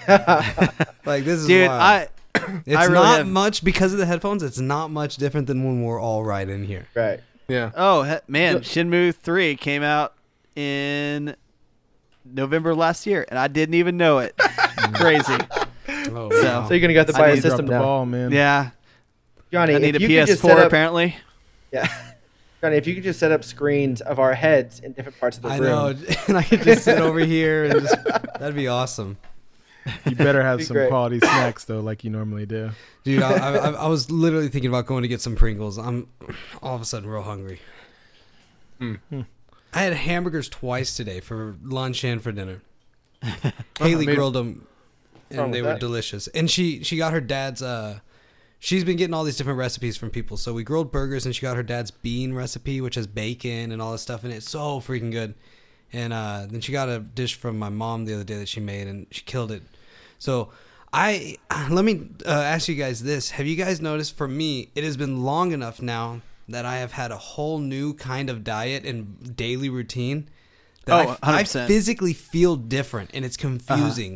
Like this is Dude, wild. I It's I really not have- much because of the headphones. It's not much different than when we're all right in here. Right. Yeah. oh he- man, Shinmu three came out in November last year, and I didn't even know it. Crazy. Oh, So- wow. So you're gonna get to I buy a need to Drop system the now, ball, man. Yeah, Johnny. I need a if you could just set P S four up, apparently. yeah, Johnny, if you could just set up screens of our heads in different parts of the I room. know, and I could just sit over here and just that'd be awesome, You better have Be some great. quality snacks though, like you normally do. dude. I, I, I was literally thinking about going to get some Pringles. I'm all of a sudden real hungry. Hmm. I had hamburgers twice today for lunch and for dinner. Haley made- grilled them, What's wrong and they with were that? delicious. And she she got her dad's. Uh, she's been getting all these different recipes from people. So we grilled burgers, and she got her dad's bean recipe, which has bacon and all this stuff in it. So freaking good. And uh, then she got a dish from my mom the other day that she made, and she killed it. So I let me uh, ask you guys this: have you guys noticed? For me, it has been long enough now that I have had a whole new kind of diet and daily routine that Oh, I, one hundred I percent. physically feel different, and it's confusing.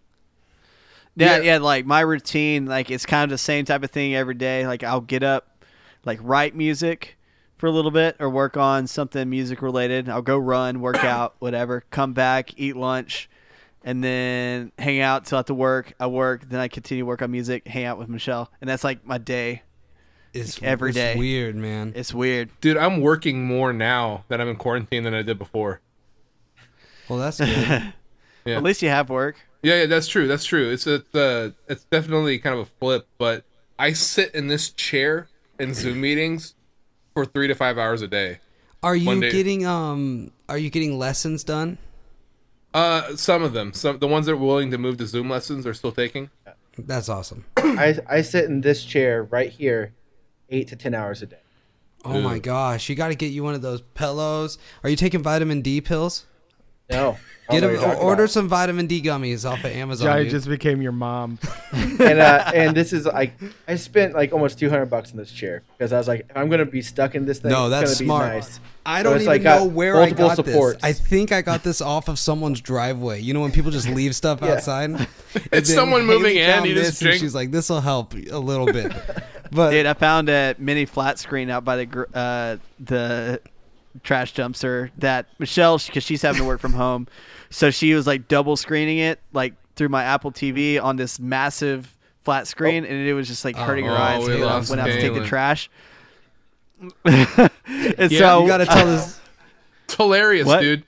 Yeah, Yeah. yeah, like my routine, like it's kind of the same type of thing every day. Like I'll get up, like write music for a little bit or work on something music related. I'll go run, work out, whatever, come back, eat lunch, and then hang out till after work. I work, then I continue to work on music, hang out with Michelle. And that's like my day. It's every it's day. weird, man. It's weird. Dude, I'm working more now that I'm in quarantine than I did before. Well, that's good. Yeah. At least you have work. Yeah, yeah, that's true. That's true. It's a, uh, it's definitely kind of a flip. But I sit in this chair in Zoom meetings for three to five hours a day. Are you Monday. getting um? Are you getting lessons done? Uh, some of them, some the ones that are willing to move to Zoom lessons are still taking. That's awesome. I I sit in this chair right here, eight to ten hours a day. Oh my Ooh. gosh, you got to get you one of those pillows. Are you taking vitamin D pills? No, I Get don't know them, what you're talking order about. some vitamin D gummies off of Amazon. Johnny dude. just became your mom. and uh, and this is like I spent like almost two hundred bucks in this chair because I was like, if I'm gonna be stuck in this thing, No, it's that's gonna smart. Be nice. I So don't it's, even like, got know where I multiple got supports. this. I think I got this off of someone's driveway. You know when people just leave stuff Yeah. outside? And It's then someone moving Haley in, found you just this, and drink- she's like, "This will help a little bit." But Dude, I found a mini flat screen out by the gr- uh, the trash dumpster that Michelle, because she's having to work from home, so she was like double screening it like through my Apple T V on this massive flat screen, and it was just like hurting her Oh, eyes we when I lost went out to take the Galen. trash. and Yeah, so you got to tell this. It's hilarious, What? dude.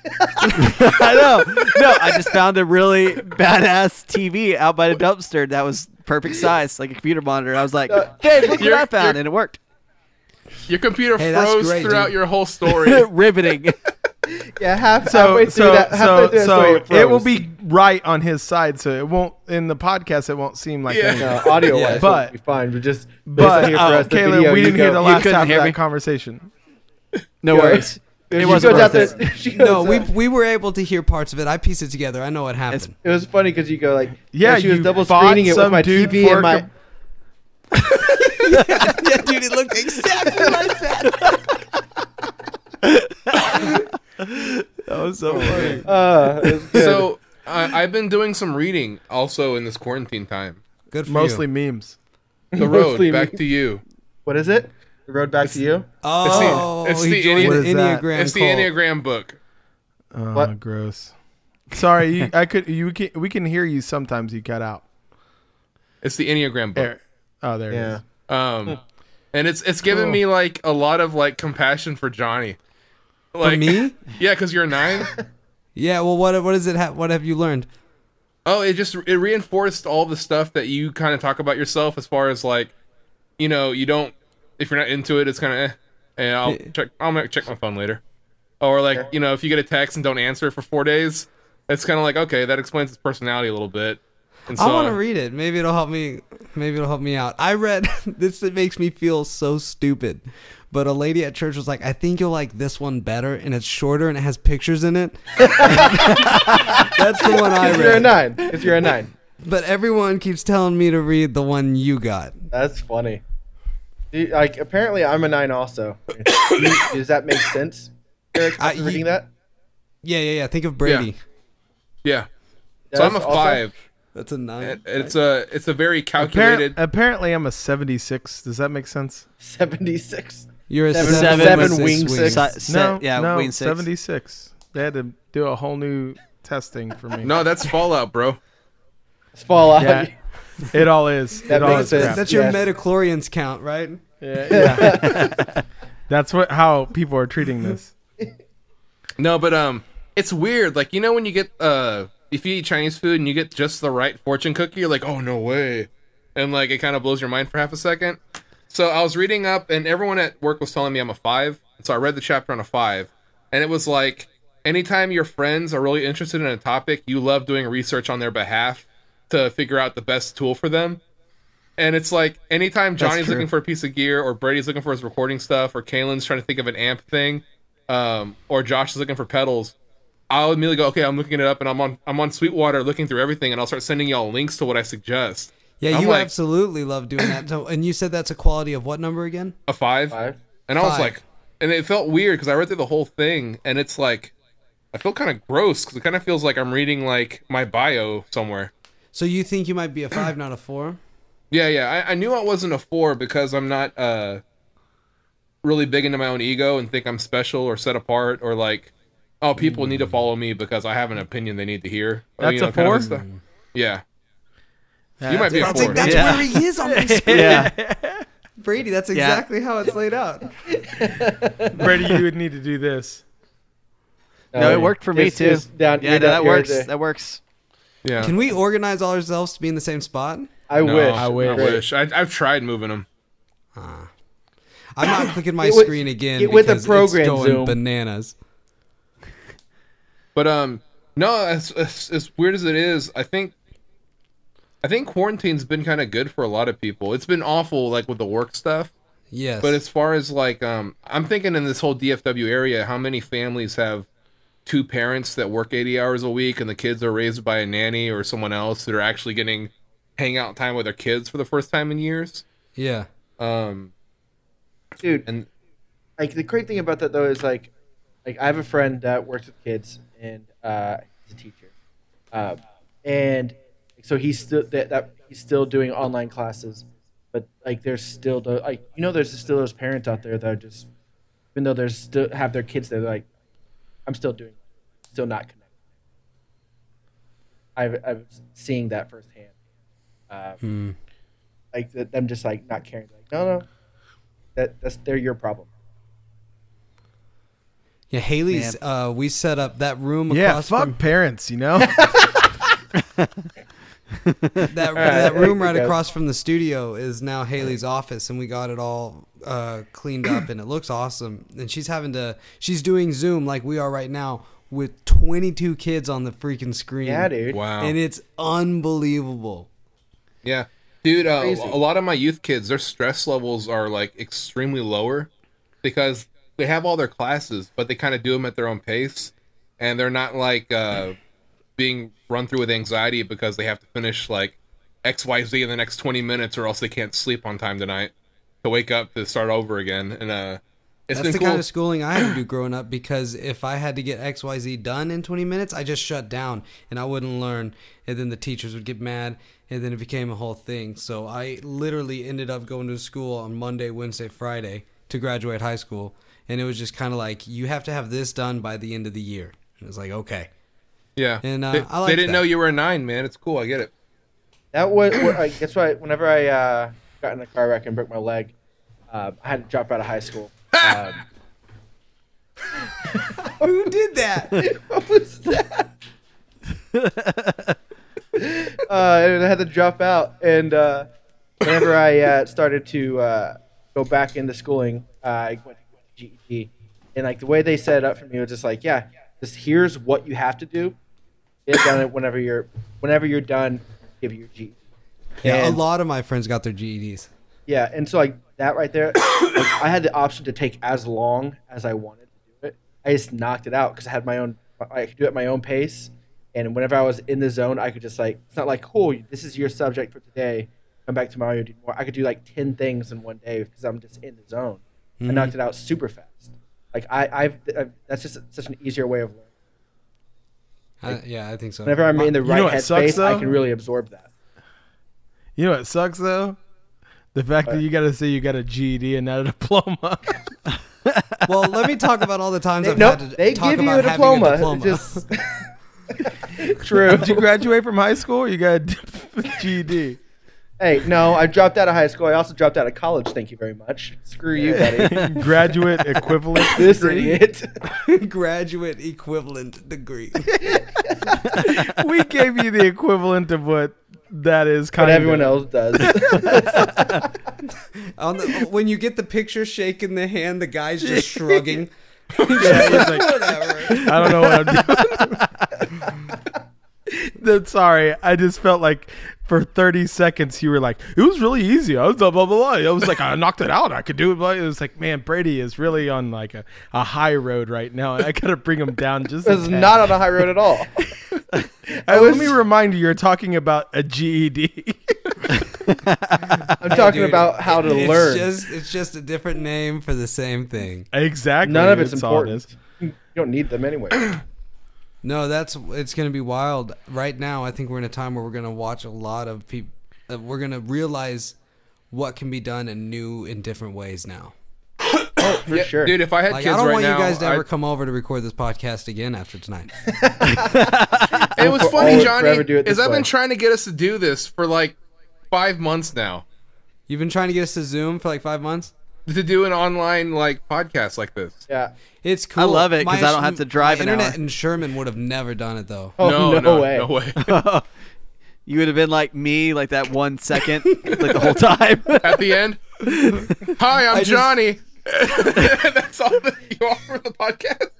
I know. No, I just found a really badass T V out by the dumpster that was perfect size, like a computer monitor. I was like, "Hey, look what You're- I found!" you're- And it worked. Your computer Hey, that's froze great, throughout dude. your whole story. Riveting. Yeah, half So halfway through so that, halfway so through that so story, it, froze. will be right on his side, so it won't in the podcast. It won't seem like Yeah. that. no, audio wise, Yeah. But- it'll be fine. But just based But on here for uh, us, the Caleb, video, we you didn't go, hear the You last couldn't half of hear that me? conversation. No go- worries. She It wasn't goes out worth there- she goes No, we out- we were able to hear parts of it. I pieced it together. I know what It's- happened. It was funny because you go like, Yeah, she was you double bought screening it with some my T dude V for and my. com- yeah, dude, it looked exactly like that. That was so funny. Uh, it was good. So I I've been doing some reading also in this quarantine time. Good for Mostly you. memes. The road Mostly back me. to you. What is it? The road back to you. Oh, it's he the joined Enneagram- the What is that? Enneagram It's the cult. Enneagram book. Oh, What? gross. Sorry, you, I could. You can. We can hear you sometimes. You cut out. It's the Enneagram book. There. Oh, there Yeah. it is. Um, and it's it's given Cool. me like a lot of like compassion for Johnny. Like For me? Yeah, because you're a nine. Yeah. Well, what what is it? Ha- what have you learned? Oh, it just it reinforced all the stuff that you kind of talk about yourself as far as like, you know, you don't if you're not into it, it's kind of eh. And I'll Yeah. check. I'll ma- check my phone later. Or like, you know, if you get a text and don't answer for four days, it's kind of like okay, that explains his personality a little bit. And so, I want to read it. Maybe it'll help me. Maybe it'll help me out. I read this. It makes me feel so stupid. But a lady at church was like, "I think you'll like this one better, and it's shorter and it has pictures in it." That's the one I Because you're a read. nine. Because you're a nine. But everyone keeps telling me to read the one you got. That's funny. Do you- Like apparently, I'm a nine also. Do you- Does that make sense? Eric, I- after reading you- that. Yeah, yeah, yeah. Think of Brady. yeah. So I'm a That's also- five. That's a nine. It- It's a it's a very Appar- calculated. apparently, I'm a seventy-six. Does that make sense? seventy-six. You're a Seven- seven, seven with wing six six. wings. Si- no, se- yeah, no, wing six. seventy-six. They had to do a whole new testing for me. No, that's Fallout, bro. It's Fallout. Yeah, it all is. That it all makes is sense. crap. That's your Yes. metachlorians count, right? Yeah, yeah. That's what how people are treating this. No, but um, it's weird. Like, you know, when you get uh, if you eat Chinese food and you get just the right fortune cookie, you're like, oh no way, and like it kind of blows your mind for half a second. So I was reading up, and everyone at work was telling me I'm a five. So I read the chapter on a five, and it was like, anytime your friends are really interested in a topic, you love doing research on their behalf to figure out the best tool for them. And it's like, anytime Johnny's true. looking for a piece of gear, or Brady's looking for his recording stuff, or Kalen's trying to think of an amp thing, um, or Josh is looking for pedals, I'll immediately go, okay, I'm looking it up, and I'm on I'm on Sweetwater looking through everything, and I'll start sending y'all links to what I suggest. Yeah, I'm you like, absolutely love doing that. So, and you said that's a quality of what number again? a five. Five. And I was Five. like, and it felt weird because I read through the whole thing, and it's like, I feel kind of gross because it kind of feels like I'm reading like my bio somewhere. So you think you might be a five, not a four? Yeah, yeah. I, I knew I wasn't a four because I'm not uh really big into my own ego and think I'm special or set apart, or like, oh, people need to follow me because I have an opinion they need to hear. That's you know, a kind of four? stuff. Yeah. Yeah, You might be a That's, four. like, that's Yeah. where he is on my screen. Yeah. Brady, that's Yeah. exactly how it's laid out. Brady, you would need to do this. No, it worked for me Just- too. just down- yeah, you're no, down- that you're works. there. That works. Yeah. Can we organize all ourselves to be in the same spot? I No, wish. I I wish. wish. I, I've tried moving them. I'm not clicking my Get with- screen again get with the because program, it's going Zoom. bananas. But um, no, as, as as weird as it is, I think I think quarantine's been kind of good for a lot of people. It's been awful, like with the work stuff. Yes. But as far as like, um, I'm thinking in this whole D F W area, how many families have two parents that work eighty hours a week, and the kids are raised by a nanny or someone else that are actually getting hangout time with their kids for the first time in years. yeah. Um, Dude, and like the great thing about that though is like, like I have a friend that works with kids and uh, he's a teacher, um, and so he's still that, that he's still doing online classes, but like there's still the like you know there's still those parents out there that are just even though there's still have their kids there, they're like I'm still doing, still not connected. I've I'm seeing that firsthand. Um, Hmm. Like th- them just like not caring. Like no no, that that's they're your problem. Yeah, Haley's, uh, we set up that room Yeah, across fuck from parents, you know? that, that room right Okay. across from the studio is now Haley's office, and we got it all uh, cleaned up, and it looks awesome. And she's having to, she's doing Zoom like we are right now with twenty-two kids on the freaking screen. Yeah, dude. wow. And it's unbelievable. Yeah, dude. Uh, Crazy. a lot of my youth kids, their stress levels are like extremely lower because they have all their classes, but they kind of do them at their own pace, and they're not like uh, being run through with anxiety because they have to finish like X Y Z in the next twenty minutes, or else they can't sleep on time tonight to wake up to start over again. And uh, it's That's been the cool. kind of schooling I had to do growing up, because if I had to get X Y Z done in twenty minutes, I just shut down and I wouldn't learn. And then the teachers would get mad, and then it became a whole thing. So I literally ended up going to school on Monday, Wednesday, Friday to graduate high school. And it was just kind of like, you have to have this done by the end of the year. And it was like, okay. yeah, And, uh, they, I like they didn't that. know you were a nine, man. It's cool. I get it. That was what, I guess why whenever I uh, got in a car wreck and broke my leg, uh, I had to drop out of high school. Um, Who did that? what was that? uh, and I had to drop out, and uh, whenever I uh, started to uh, go back into schooling, uh, I went to G E D, and like the way they set it up for me was just like, yeah, just here's what you have to do. Get done it whenever you're whenever you're done. Give you your G E D. Yeah, a And- lot of my friends got their G E Ds. Yeah, and so like that right there, like, I had the option to take as long as I wanted to do it. I just knocked it out because I had my own. I could do it at my own pace, and whenever I was in the zone, I could just like. It's not like, cool, this is your subject for today. Come back tomorrow, you do more. I could do like ten things in one day because I'm just in the zone. I Mhm. knocked it out super fast. Like I, I've, I've that's just such an easier way of learning. I, yeah, I think so. Whenever I'm in the You know right what sucks, headspace, I though? can really absorb that. You know what sucks though? The fact that you got to say you got a G E D and not a diploma. Well, let me talk about all the times They, I've nope, had to they talk give you about a having diploma. a diploma. Just true. Did you graduate from high school? Or you got a G E D. Hey, no, I dropped out of high school. I also dropped out of college. Thank you very much. Screw you, buddy. Graduate equivalent. This degree? idiot. Graduate equivalent degree. We gave you the equivalent of what that is. But Kind everyone else does. On the, when you get the picture shaking the hand, the guy's just shrugging. Yeah, he's like, Whatever. I don't know what I'm doing. That's sorry. I just felt like for thirty seconds you were like, it was really easy. I was blah blah blah. I was like, I knocked it out. I could do it. It was like, man, Brady is really on like a, a high road right now. I gotta bring him down just. This a is tad. not on a high road at all. Uh, was- Let me remind you, you're talking about a G E D. I'm talking Dude, about how to it's learn. Just, it's just a different name for the same thing. Exactly. None of it's That's all it important. is. You don't need them anyway. No, that's it's going to be wild. Right now, I think we're in a time where we're going to watch a lot of people. Uh, we're going to realize what can be done in new and different ways now. Oh, for Yeah, sure. dude. If I had Like, kids I don't right want now, you guys to I- ever come over to record this podcast again after tonight. it was For funny, always Johnny. forever do it Is this I've way. been trying to get us to do this for like five months now. You've been trying to get us to Zoom for like five months? To do an online like podcast like this. Yeah. It's cool. I love it 'cause My I don't have to drive my an internet hour. in Sherman would have never done it though. Oh, no, no, no, way. no way. You would have been like me, like that one second, like the whole time. At the end, hi, I'm I just- Johnny. That's all that you offer the podcast.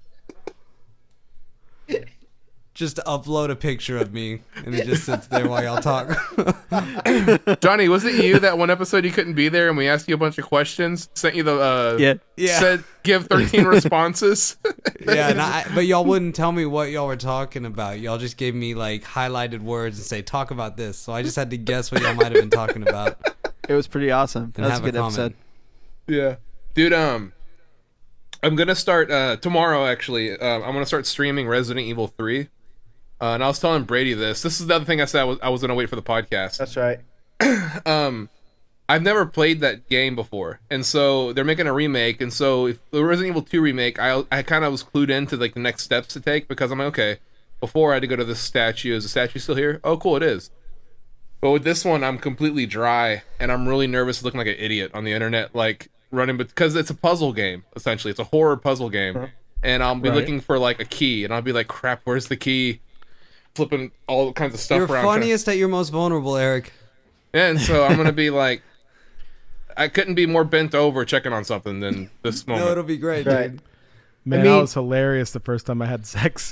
Just to upload a picture of me and it just sits there while y'all talk. Johnny, was it you that one episode you couldn't be there and we asked you a bunch of questions? Sent you the uh, Yeah. Yeah. said give thirteen responses. Yeah, and I, but y'all wouldn't tell me what y'all were talking about. Y'all just gave me like highlighted words and say talk about this. So I just had to guess what y'all might have been talking about It was pretty awesome. and That was have a good a comment. episode. Yeah, dude. Um, I'm gonna start uh tomorrow. Actually, uh, I'm gonna start streaming Resident Evil three. Uh, and I was telling Brady this. This is the other thing I said I was, I was gonna wait for the podcast. That's right. Um, I've never played that game before, and so they're making a remake. And so if the Resident Evil two remake, I I kind of was clued into like the next steps to take because I'm like, okay, before I had to go to this statue. Is the statue still here? Oh, cool, it is. But with this one, I'm completely dry, and I'm really nervous looking like an idiot on the internet, like running, because it's a puzzle game, essentially. It's a horror puzzle game. And I'll be Right. looking for, like, a key, and I'll be like, crap, where's the key? Flipping all kinds of stuff You're around. trying- funniest at your most vulnerable, Eric. And so I'm going to be like, I couldn't be more bent over checking on something than this moment. No, it'll be great, Right. dude. Man, I mean- that was hilarious the first time I had sex.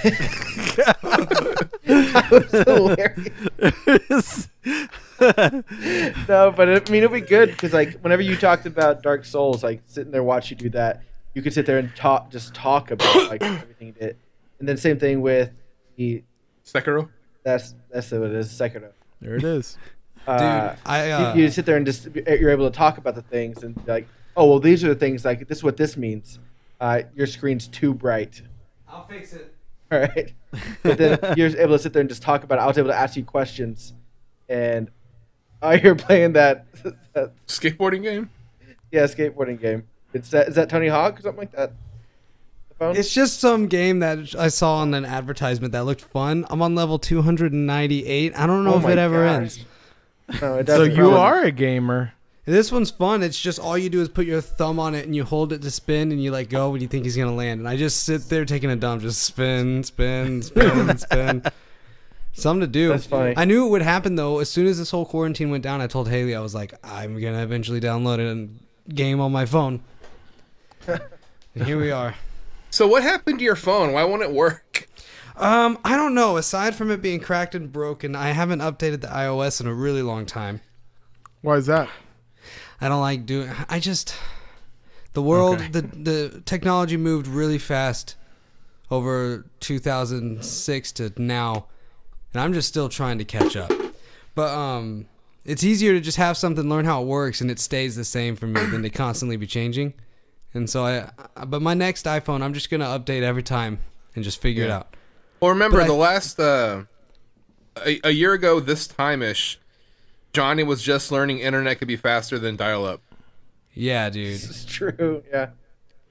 That was hilarious. No, but it, I mean, it'll be good because like whenever you talked about Dark Souls, like sitting there watch you do that, you could sit there and talk, just talk about like everything you did, and then same thing with the Sekiro? that's that's what it is, Sekiro. There it is. Uh, Dude, I, uh, you, you sit there and just you're able to talk about the things and be like, oh well, these are the things like this is what this means. Uh, your screen's too bright. I'll fix it. All right. But then you're able to sit there and just talk about it. I was able to ask you questions, and oh, you're playing that, that Skateboarding game? yeah skateboarding game. It's that is that Tony Hawk or something like that? The phone? It's just some game that I saw on an advertisement that looked fun. I'm on level two hundred ninety-eight. I don't know Oh if my it ever gosh. ends. No, it So doesn't. you really. are a gamer. This one's fun. It's just all you do is put your thumb on it and you hold it to spin and you let go when you think he's gonna land. And I just sit there taking a dump, just spin, spin, spin, spin. Something to do. That's funny. I knew it would happen though. As soon as this whole quarantine went down, I told Haley I was like, I'm gonna eventually download it and game on my phone. And here we are. So what happened to your phone? Why won't it work? Um, I don't know. Aside from it being cracked and broken, I haven't updated the iOS in a really long time. Why is that? I don't like doing. I just the world, Okay. the the technology moved really fast over two thousand six to now, and I'm just still trying to catch up. But um, it's easier to just have something, learn how it works, and it stays the same for me than to constantly be changing. And so I, but my next iPhone, I'm just gonna update every time and just figure it Yeah. out. Well, remember But I- the last uh, a, a year ago this time ish, Johnny was just learning internet could be faster than dial up. Yeah, dude. It's true. Yeah.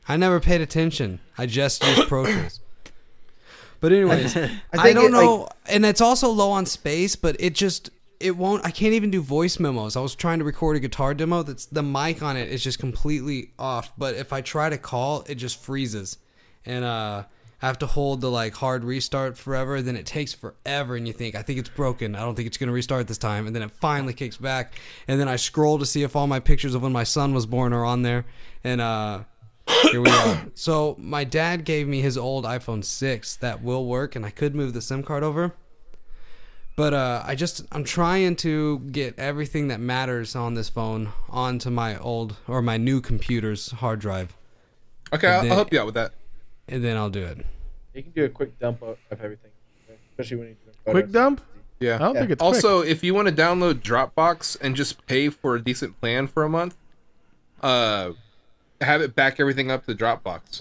I never paid attention. I just used Pro Tools. But anyways, I, think don't it, like- know, and it's also low on space, but it just it won't. I can't even do voice memos. I was trying to record a guitar demo. That's the mic on it is just completely off. But if I try to call, it just freezes, and uh, I have to hold the like hard restart forever. Then it takes forever, and you think I think it's broken. I don't think it's gonna restart this time, and then it finally kicks back. And then I scroll to see if all my pictures of when my son was born are on there, and uh. Here we are. So my dad gave me his old iPhone six that will work, and I could move the SIM card over. But uh, I just I'm trying to get everything that matters on this phone onto my old or my new computer's hard drive, Okay, And I'll, then- I'll help you out with that. and then I'll do it. You can do a quick dump of, of everything, especially when you're doing Quick photos. dump? Yeah. I don't Yeah. think it's Also, if you want to download Dropbox and just pay for a decent plan for a month, uh, have it back everything up to Dropbox.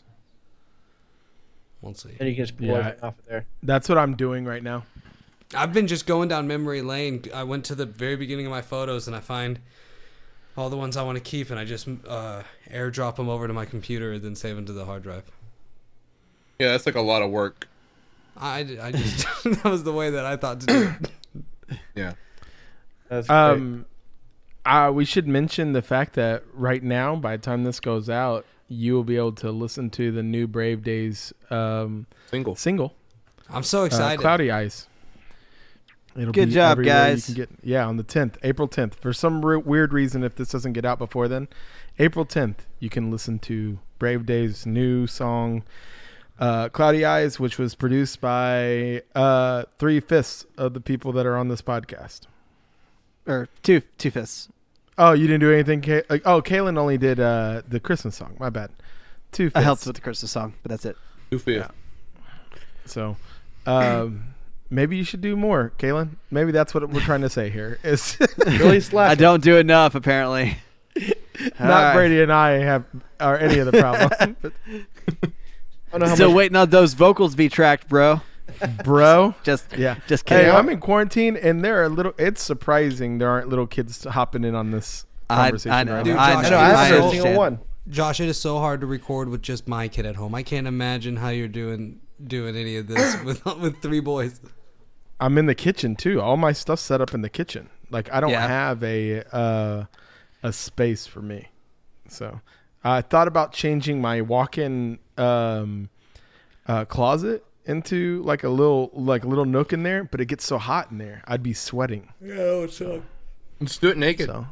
We'll see. And you can just pull Yeah. everything off of there. quick. That's what I'm doing right now. I've been just going down memory lane. I went to the very beginning of my photos, and I find all the ones I want to keep, and I just uh, airdrop them over to my computer, and then save them to the hard drive. Yeah, that's like a lot of work. I, I just that was the way that I thought to do it. Yeah. That's great. Um, uh, we should mention the fact that right now, by the time this goes out, you will be able to listen to the new Brave Days um, Single. single, I'm so uh, excited. Cloudy Eyes. It'll Good be job, everywhere you guys. can get- yeah, on the tenth, April tenth. For some re- weird reason, if this doesn't get out before then, April tenth, you can listen to Brave Days' new song, uh, Cloudy Eyes, which was produced by uh, three-fifths of the people that are on this podcast. Or two two fists. Oh, you didn't do anything? Kay- like, oh, Kaylin only did uh, the Christmas song. My bad. Two I helped fifths. with the Christmas song, but that's it. Who feel? Yeah. So, um, maybe you should do more, Kaylin. Maybe that's what we're trying to say here. Is really slack. I don't do enough, apparently. not Alright. Brady and I have are any of the problem, but, I don't know how Still much. waiting on those vocals to be tracked, bro. bro. Just Yeah. just Hey, kidding. I'm in quarantine, and there are little. It's surprising there aren't little kids hopping in on this I- conversation. I know. right Dude, now. I, Josh, I know. I I haven't heard a understand. single one. Josh, it is so hard to record with just my kid at home. I can't imagine how you're doing doing any of this with with three boys. I'm in the kitchen too. All my stuff's set up in the kitchen. Like I don't Yeah. have a uh, a space for me. So I thought about changing my walk-in um, uh, closet into like a little like a little nook in there, but it gets so hot in there. I'd be sweating. Let's do it naked. So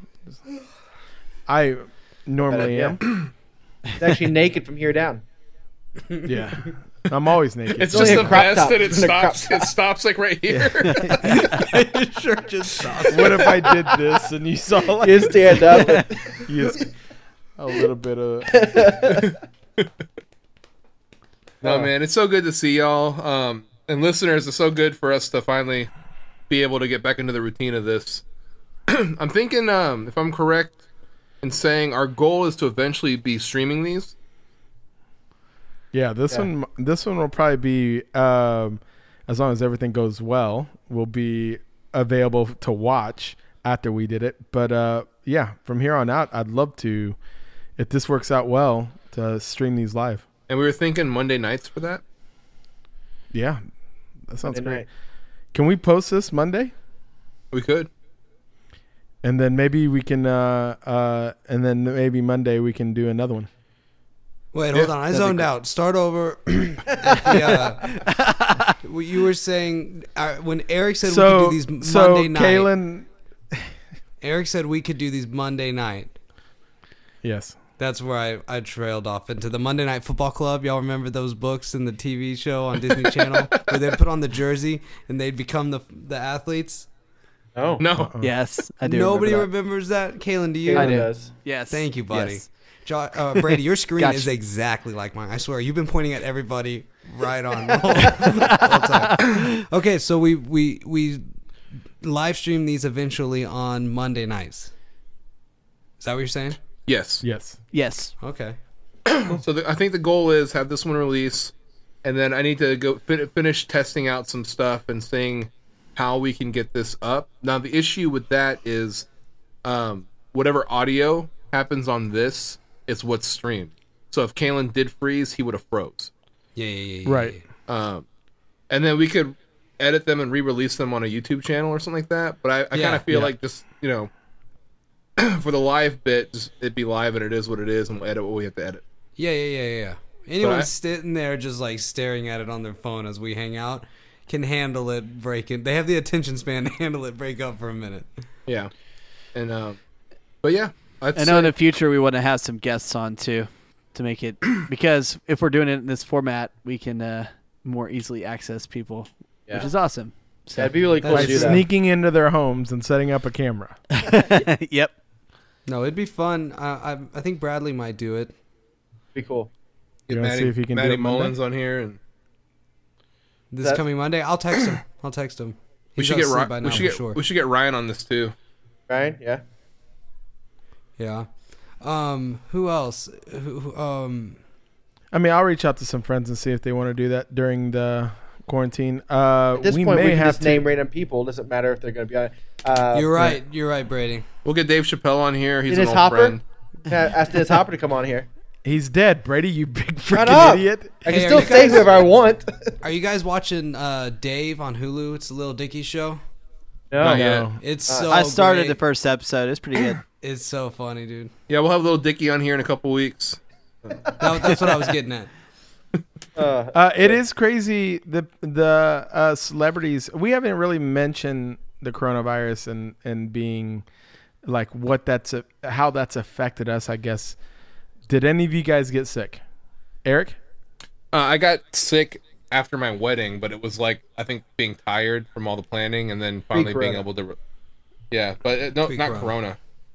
I normally Bad am. It's actually naked from here down. Yeah. I'm always naked. It's only just a the crop vest top. and it It's a crop stops. It stops like right here. Sure, just stop. What if I did this and you saw like You stand up. yes, a little bit of No, man, it's so good to see y'all. Um, and listeners, it's so good for us to finally be able to get back into the routine of this. I'm thinking, um, if I'm correct in saying our goal is to eventually be streaming these. Yeah, this Yeah. one this one will probably be um, as long as everything goes well, will be available to watch after we did it. But uh, yeah, from here on out, I'd love to, if this works out well, to stream these live. And we were thinking Monday nights for that. Yeah, that sounds Monday great. night. Can we post this Monday? We could. And then maybe we can, uh, uh, and then maybe Monday we can do another one. Wait, hold Yeah, on. I that'd be zoned great. out. Start over. At the, uh, what you were saying uh, when Eric said we So, could do these Monday so night. Kaylin, Eric said we could do these Monday night. yes. That's where I, I trailed off into the Monday Night Football Club. Y'all remember those books in the T V show on Disney Channel where they'd put on the jersey and they'd become the the athletes? Oh, No. Yes, I do. Nobody remember that. remembers that. Kaylin, do you? Kaylin do. does. Yes. Thank you, buddy. Yes. Jo- uh, Brady, your screen Gotcha. is exactly like mine. I swear. You've been pointing at everybody right on the whole, the whole time. Okay, so we, we, we live stream these eventually on Monday nights. Is that what you're saying? Yes. Yes. Yes. Okay. So the, I think the goal is have this one release, and then I need to go fin- finish testing out some stuff and seeing how we can get this up. Now the issue with that is, um, whatever audio happens on this is what's streamed. So if Kalen did freeze, he would have froze. Yeah, yeah, yeah, yeah. Right. yeah. Um, and then we could edit them and re-release them on a YouTube channel or something like that. But I, I Yeah, kind of feel yeah. like just, you know, for the live bit, just, it'd be live and it is what it is, and we'll edit what we have to edit. Yeah, yeah, yeah, yeah. Anyone I- sitting there just like staring at it on their phone as we hang out can handle it breaking. They have the attention span to handle it break up for a minute. Yeah. And, um, but yeah. I'd I know in say- the future we want to have some guests on too, to make it because if we're doing it in this format, we can uh, more easily access people, Yeah. which is awesome. Yeah, So, it'd be really cool By to do that. Sneaking into their homes and setting up a camera. yep. No, it'd be fun. I, I, I think Bradley might do it. Be cool. Get You wanna Maddie, see if he can do Maddie it Monday? Mullins on here, and This That- coming Monday. I'll text him. I'll text him. we He's should get asleep Ryan. by We now should for get sure. we should get Ryan on this too. Ryan, yeah. Yeah. Um. Who else? Who, who- um. I mean, I'll reach out to some friends and see if they want to do that during the quarantine. Uh, At this we point, may we can have just to. name random people. Doesn't matter if they're going to be on it. Uh, You're right. You're right, Brady. We'll get Dave Chappelle on here. He's Dennis an old Hopper? friend. Yeah, ask Dennis Hopper to come on here. He's dead, Brady. You big Shut freaking up. idiot. I Hey, can are still you say guys- whoever I want. Are you guys watching uh, Dave on Hulu? It's a Little Dicky show. No, Not yet. No. It's Uh, so. I started great. the first episode. It's pretty good. It's so funny, dude. Yeah, we'll have little Dicky on here in a couple weeks. That, that's what I was getting at. Uh, Uh, it is crazy. The the uh, celebrities. We haven't really mentioned the coronavirus and and being like what that's a, how that's affected us. I guess. Did any of you guys get sick? Eric? Uh, I got sick after my wedding, but it was like I think being tired from all the planning, and then finally being Pre-corona. able to. Re- yeah, but it, no, not Pre-corona.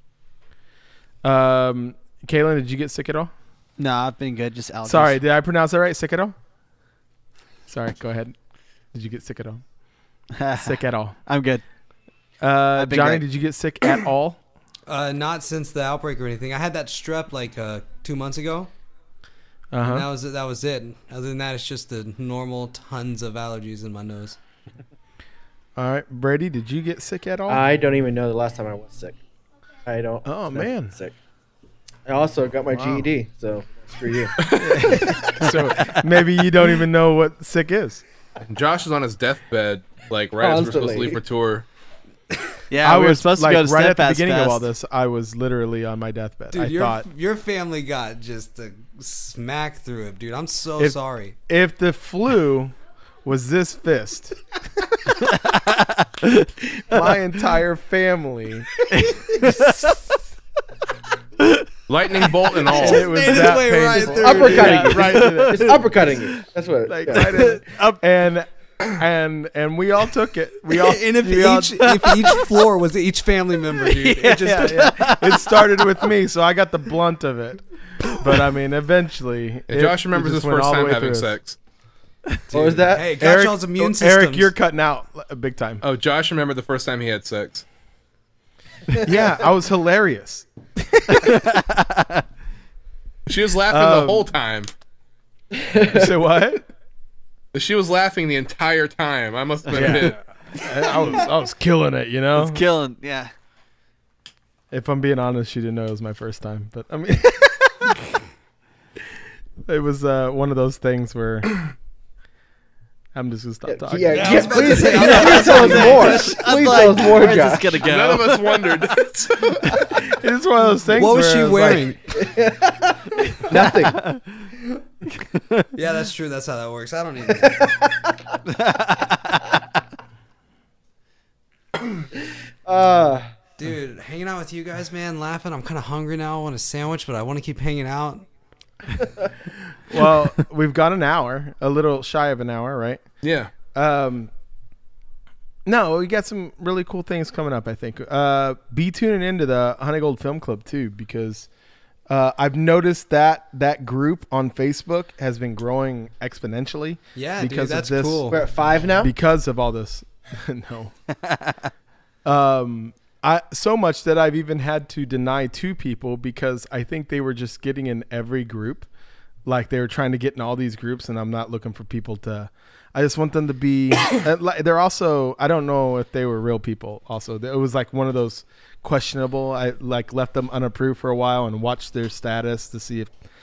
Corona. Um, Kaylin, did you get sick at all? No, I've been good. Just allergies. Sorry, did I pronounce that right? Sick at all? Sorry, go ahead. Did you get sick at all? Sick at all? I'm good. Uh, I've been Johnny, great. did you get sick at all? Uh, not since the outbreak or anything. I had that strep like uh, two months ago. Uh And that huh. was it. That was it. Other than that, it's just the normal tons of allergies in my nose. All right, Brady, did you get sick at all? I don't even know the last time I was sick. I don't. Oh, I've never man. been sick. I also got my Wow. G E D, so screw you. So maybe you don't even know what sick is. And Josh is on his deathbed, like right as we're supposed to Constantly. leave for tour. Yeah, I we were was supposed like to go to right at the Steadfast beginning of Fest. all this. I was literally on my deathbed. Dude, I your thought your family got just a smack through it, dude. I'm so If- sorry. if the flu was this fist, my entire family, Lightning bolt and all. and it was made its that way right painful. through, Uppercutting Yeah, you. right through the- It's uppercutting you. That's what. like yeah. right in, and and and we all took it. We all And if we all- each if each floor was each family member, dude, it just yeah, yeah. It started with me, so I got the blunt of it. But I mean, eventually, And it- Josh it remembers just his went first all the time way having through. sex. What was that? Hey, got Eric, y'all's immune oh, Eric, systems. you're cutting out uh, big time. Oh, Josh remembered the first time he had sex. Yeah, I was hilarious. She was laughing Um, the whole time. You say what? She was laughing the entire time. I must have been a bit. I was I was killing it, you know. It's killing. Yeah. If I'm being honest, she didn't know it was my first time, but I mean, it was uh, one of those things where I'm just gonna stop Yeah, talking. yeah, I yeah, was about to please, say, please I'm tell us more. I was Please like, tell us more, where's Josh. this gonna go? None of us wondered. It's one of those things. What was where she I was wearing? Like, Nothing. Yeah, that's true. That's how that works. I don't even. Uh, Dude, hanging out with you guys, man, laughing. I'm kind of hungry now. I want a sandwich, but I want to keep hanging out. well, we've got an hour, a little shy of an hour, right? Yeah. Um, no, we got some really cool things coming up, I think. Uh, be tuning into the Honey Gold Film Club too, because uh, I've noticed that that group on Facebook has been growing exponentially. Yeah, because dude, that's of this, cool. we're at five now. because of all this. No. um, I so much that I've even had to deny two people because I think they were just getting in every group. Like they were trying to get in all these groups, and I'm not looking for people to. I just want them to be. and like, they're also. I don't know if they were real people. Also, it was like one of those questionable. I like left them unapproved for a while and watched their status to see if.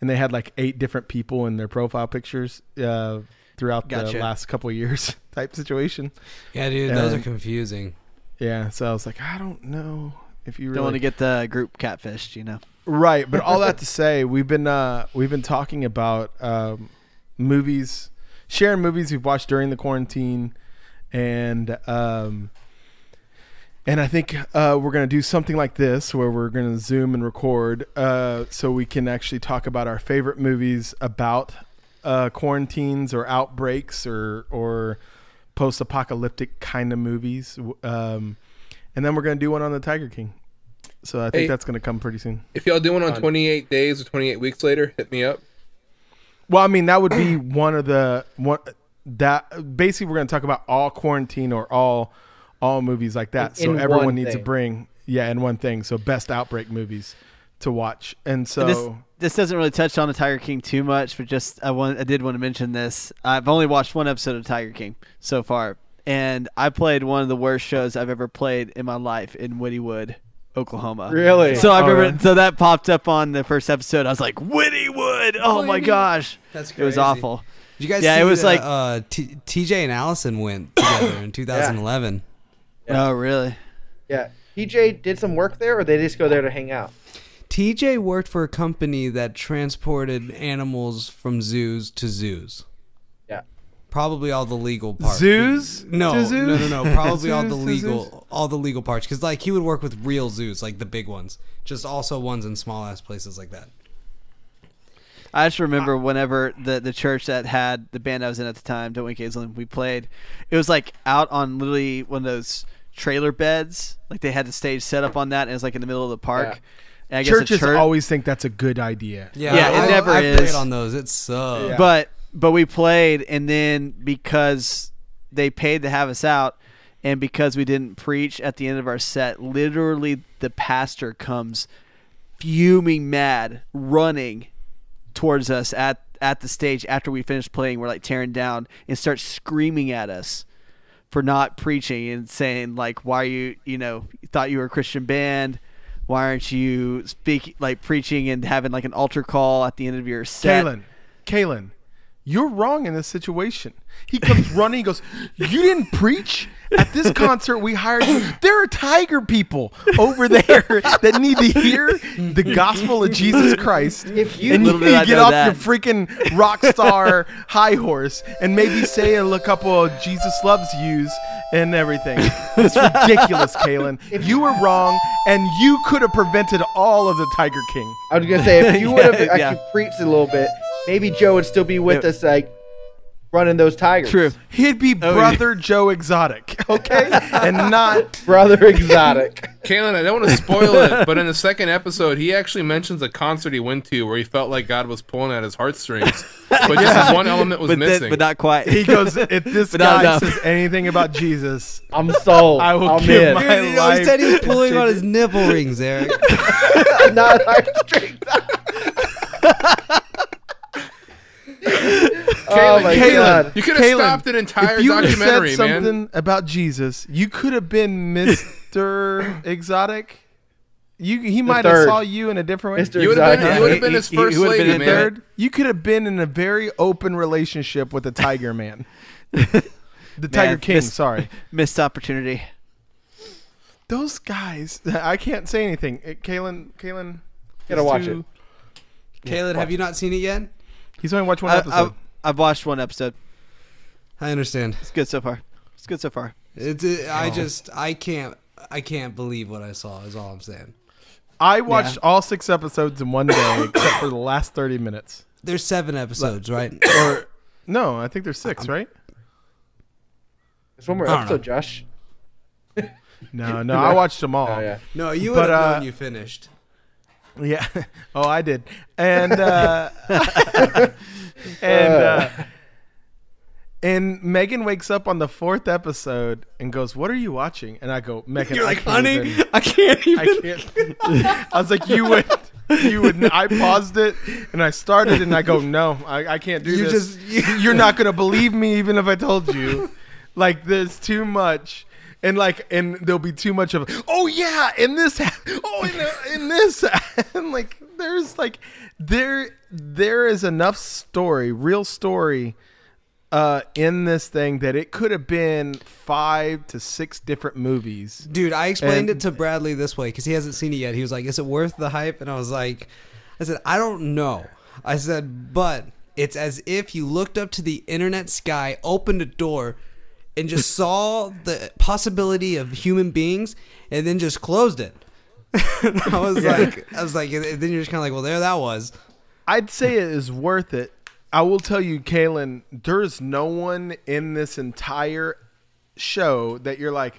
and they had like eight different people in their profile pictures uh, throughout Gotcha. the last couple of years type situation. Yeah, dude, those are And- confusing. Yeah, so I was like, I don't know if you really Don't want to get the group catfished, you know. right. But all that to say, we've been uh, we've been talking about um, movies, sharing movies we've watched during the quarantine, and um, and I think uh, we're gonna do something like this where we're gonna Zoom and record, uh, so we can actually talk about our favorite movies about uh, quarantines or outbreaks or or post-apocalyptic kind of movies, um, and then we're gonna do one on the Tiger King. So I think Hey. that's gonna come pretty soon. If y'all do one on twenty-eight days or twenty-eight weeks later, hit me up. Well, I mean that would be one of the one that basically we're gonna talk about all quarantine or all all movies like that. In- so in everyone one needs to thing. bring yeah in one thing. So best outbreak movies to watch, and so And this this doesn't really touch on the Tiger King too much, but just I want I did want to mention this. I've only watched one episode of Tiger King so far, and I played one of the worst shows I've ever played in my life in Wittywood, Oklahoma. Really? So I Oh, remember, really? so that popped up on the first episode. I was like, Wittywood! Oh my Witty- gosh, That's it was crazy. awful. Did you guys Yeah, see it was that, like- uh, T- TJ and Allison went together in two thousand eleven? Yeah. Oh really? Yeah. P J did some work there, or they just go there to hang out? T J worked for a company that transported animals from zoos to zoos. Yeah. Probably all the legal parts. zoos. No, To zoos? no, no, no. Probably all the Zoos to legal, zoos? all the legal parts. Because like he would work with real zoos, like the big ones. Just also ones in small ass places like that. I just remember whenever the the church that had the band I was in at the time, Don't Wink Hazelin, we played. It was like out on literally one of those trailer beds. Like they had the stage set up on that, and it was like in the middle of the park. Yeah. And I guess the Churches church, always think that's a good idea. Yeah, Yeah, it I, never I've is. played on those. It sucks. Yeah. but but we played, and then because they paid to have us out, and because we didn't preach at the end of our set, literally the pastor comes fuming mad, running towards us at at the stage after we finished playing. We're like tearing down, and starts screaming at us for not preaching and saying like, why are you you know you thought you were a Christian band, why aren't you speaking like preaching and having like an altar call at the end of your set? Kalen, Kalen, you're wrong in this situation. He comes running. He goes, "You didn't preach at this concert. We hired you. There are tiger people over there that need to hear the gospel of Jesus Christ." If you and you Little did I get know off that. your freaking rock star high horse and maybe say a couple of Jesus loves yous and everything. It's ridiculous, Kalen. You were wrong, and you could have prevented all of the Tiger King. I was gonna say if you would have Yeah, actually yeah. preached a little bit, maybe Joe would still be with Yeah. us, like running those tigers. True. He'd be Oh, brother Joe Exotic, okay, and not Brother Exotic. Kalen, I don't want to spoil it, but in the second episode, he actually mentions a concert he went to where he felt like God was pulling at his heartstrings, but just one element was but, then- missing. but not quite. he goes. If this But not guy enough. says anything about Jesus, I'm sold. I will I'm give in. my Dude, you know, he said he was life. pulling on his nipple rings, Eric. Not heartstrings. Oh my Caleb, god. You could have Caleb, stopped an entire if you would've documentary, said man. something about Jesus, you could have been Mister Exotic. You he might have third. saw you in a different way. Mister You would have Exotic. been, you would have He- been his he- first he would've been lady, in man. Third, you could have been in a very open relationship with the Tiger Man. The Tiger Man, King, this- sorry. Missed opportunity. Those guys, I can't say anything. Uh, Kalen, Kalen, Gotta is watch too- Caleb, have you not seen it yet? He's only watched one I, episode. I, I've watched one episode. I understand. It's good so far. It's good so far. It's it, I just I can't I can't believe what I saw. Is all I'm saying. I watched Yeah. all six episodes in one day, except for the last thirty minutes. There's seven episodes, right? Or no, I think there's six, right? There's one more I don't episode, know. Josh. No, no, I watched them all. Oh yeah. No, you But, would have uh, known you finished. Yeah. Oh, I did. And uh, and uh, and Megan wakes up on the fourth episode and goes, "What are you watching?" And I go, "Megan, You're I like, can't honey, even- I can't even. I can't." I was like, "You would." You would. I paused it and I started and I go, "No, I, I can't do You this. just- you- You're not gonna believe me even if I told you. Like, there's too much." and like, and there'll be too much of, oh yeah, in this, oh in, the, in this, and like, there's like, there, there is enough story, real story, uh, in this thing that it could have been five to six different movies. Dude, I explained And- it to Bradley this way because he hasn't seen it yet. He was like, "Is it worth the hype?" And I was like, "I said I don't know." I said, "But it's as if you looked up to the internet sky, opened a door, and just saw the possibility of human beings, and then just closed it." And I was like, "I was like," and then you're just kind of like, "Well, there that was." I'd say it is worth it. I will tell you, Kalen, there's no one in this entire show that you're like,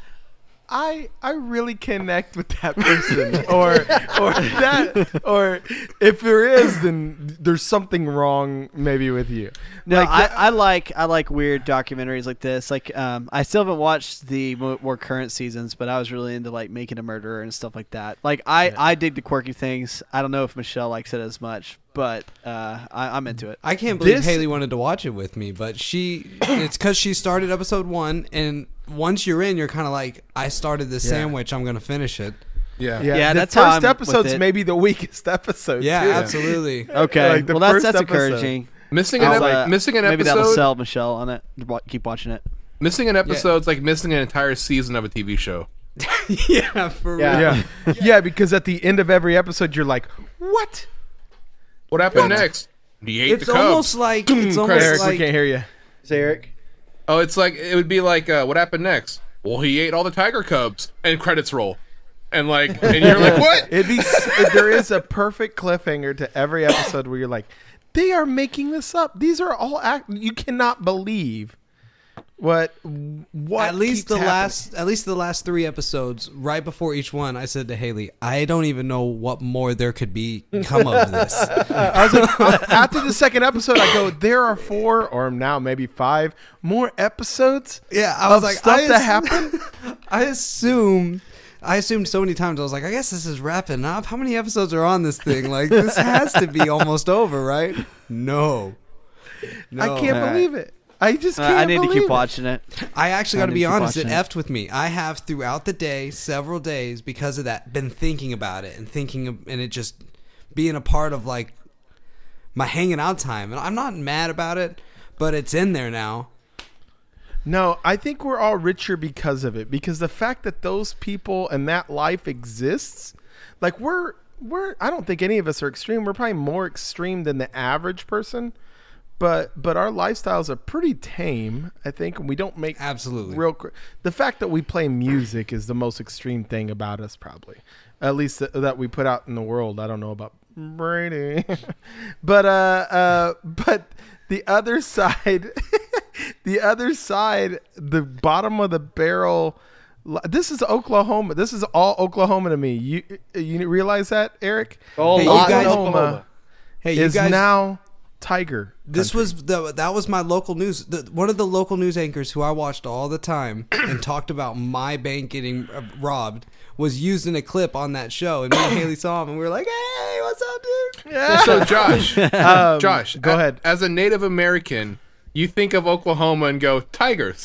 I I really connect with that person, or or that, or if there is, then there's something wrong maybe with you. No, Like I, that- I like I like weird documentaries like this. Like, um, I still haven't watched the mo- more current seasons, but I was really into like Making a Murderer and stuff like that. Like, I, I dig the quirky things. I don't know if Michelle likes it as much, but uh, I, I'm into it. I can't believe This- Haley wanted to watch it with me, but she, it's because she started episode one, and once you're in, you're kind of like, I started this Yeah. sandwich, I'm going to finish it. Yeah. yeah, Yeah, the that's how first I'm with episode's it. maybe the weakest episode. Yeah, too. absolutely. Okay, Like the well that's first that's episode. encouraging. Missing an I'll, ep- uh, missing an maybe that'll episode. sell Michelle on it. Wa- Keep watching it. Missing an episode's like missing an entire season of a T V show. Yeah, for real. Yeah. Yeah, yeah, because at the end of every episode, you're like, what? What happened next? He ate It's the Cubs. almost like it's almost Eric, we like can't hear you. Is Eric? Oh, it's like it would be like, uh, what happened next? Well, he ate all the Tiger Cubs, and credits roll, and like, and you're like, what? It'd be if there is a perfect cliffhanger to every episode where you're like, they are making this up. These are all act. You cannot believe what what. at least keeps the happening. last at least the last three episodes, right before each one, I said to Haley, I don't even know what more there could be come of this. I was like, after the second episode, I go, there are four or now maybe five more episodes. Yeah, I was of like, stuff I that ass- happened. I assume I assumed so many times. I was like, I guess this is wrapping up. How many episodes are on this thing? Like, this has to be almost over, right? No. No. I can't All right. believe it. I just Uh, can't. I need to believe keep it. watching it. I actually I got to need be to keep honest, it watching it. effed with me. I have throughout the day, several days, because of that, been thinking about it and thinking of, and it just being a part of like my hanging out time. And I'm not mad about it, but it's in there now. No, I think we're all richer because of it. Because the fact that those people and that life exists, like we're we're I don't think any of us are extreme. We're probably more extreme than the average person. But but our lifestyles are pretty tame, I think. And we don't make Absolutely. real. Cr- the fact that we play music is the most extreme thing about us, probably. At least that, that we put out in the world. I don't know about Brady, but uh, uh, but the other side, the other side, the bottom of the barrel. li- This is Oklahoma. This is all Oklahoma to me. You you realize that, Eric? Oh, Hey, you lot in guys- Oklahoma. Hey, you Is guys. now Tiger. This country. was the that was my local news. The, one of the local news anchors who I watched all the time and talked about my bank getting uh, robbed was used in a clip on that show, and me and Haley saw him, and we were like, "Hey, what's up, dude?" Yeah. So Josh, Um, Josh, go a- ahead. As a Native American, you think of Oklahoma and go Tigers.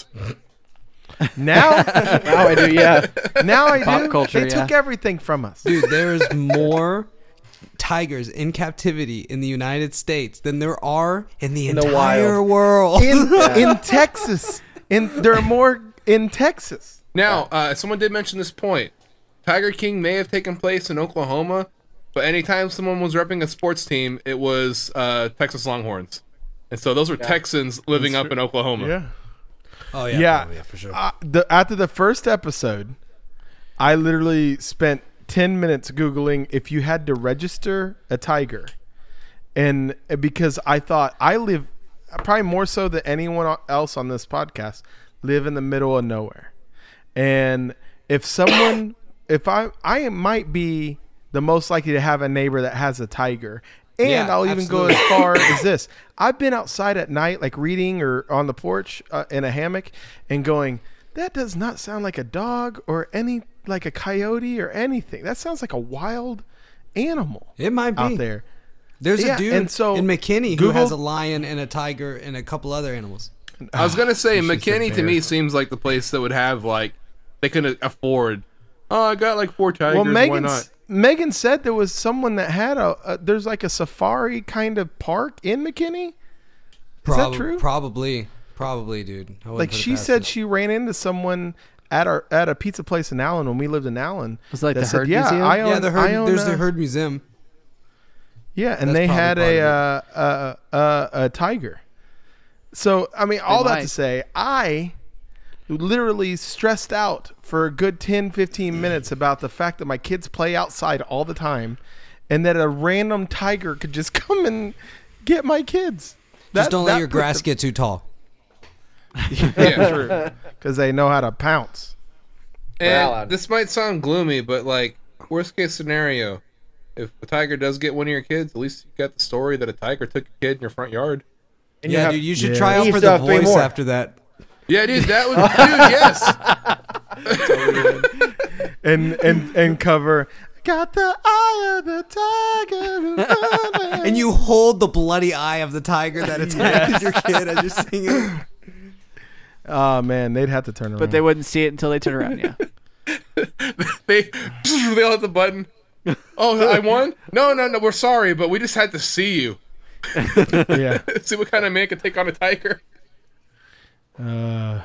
Now, Now I do, yeah. now I Pop do. culture, they took yeah. everything from us. Dude, there's more tigers in captivity in the United States than there are in the In the entire wild. world. in in Texas. In there are more in Texas. Now, uh, someone did mention this point. Tiger King may have taken place in Oklahoma, but anytime someone was repping a sports team, it was uh, Texas Longhorns. And so those were Texans living up in Oklahoma. oh Yeah. oh, yeah, for sure. Uh, the, after the first episode, I literally spent ten minutes googling if you had to register a tiger, and uh, because I thought I live probably more so than anyone else on this podcast live in the middle of nowhere, and if someone if I I might be the most likely to have a neighbor that has a tiger. And Yeah, I'll even absolutely. go as far as this. I've been outside at night, like reading or on the porch uh, in a hammock, and going, that does not sound like a dog or any like a coyote or anything. That sounds like a wild animal It might be. out there. There's Yeah, a dude and so in McKinney who Google- has a lion and a tiger and a couple other animals. I was gonna say You should've said McKinney to me bears. seems like the place that would have like they couldn't afford. Oh, I got like four tigers. Well, why Megan not? Megan said there was someone that had a, a there's like a safari kind of park in McKinney. Is Prob- that true? Probably, probably, dude. I wouldn't Like put it she past said, it. she ran into someone at our at a pizza place in Allen when we lived in Allen. Was it like that the said, Herd yeah, Museum? I own, yeah, the I herd. own There's a- the herd museum. Yeah, and That's they probably had part a, of uh, a, a a tiger. So I mean, all that might. to say, I literally stressed out for a good ten, fifteen minutes about the fact that my kids play outside all the time, and that a random tiger could just come and get my kids. That, Just don't that let your put grass the- get too tall. Yeah. true, because they know how to pounce. Well, And this might sound gloomy, but like worst case scenario, if a tiger does get one of your kids, at least you got the story that a tiger took a kid in your front yard. And you Yeah, have- dude, you should Yeah. try You out for still the have three voice more. after that. Yeah, dude, that would, dude, yes. and and and cover. Got the eye of the tiger. And you hold the bloody eye of the tiger that attacked your kid as you're singing. Oh man, they'd have to turn around. But they wouldn't see it until they turn around. Yeah. they they all hit the button. Oh, I won? No, no, no. We're sorry, but we just had to see you. yeah. See what kind of man could take on a tiger. Uh,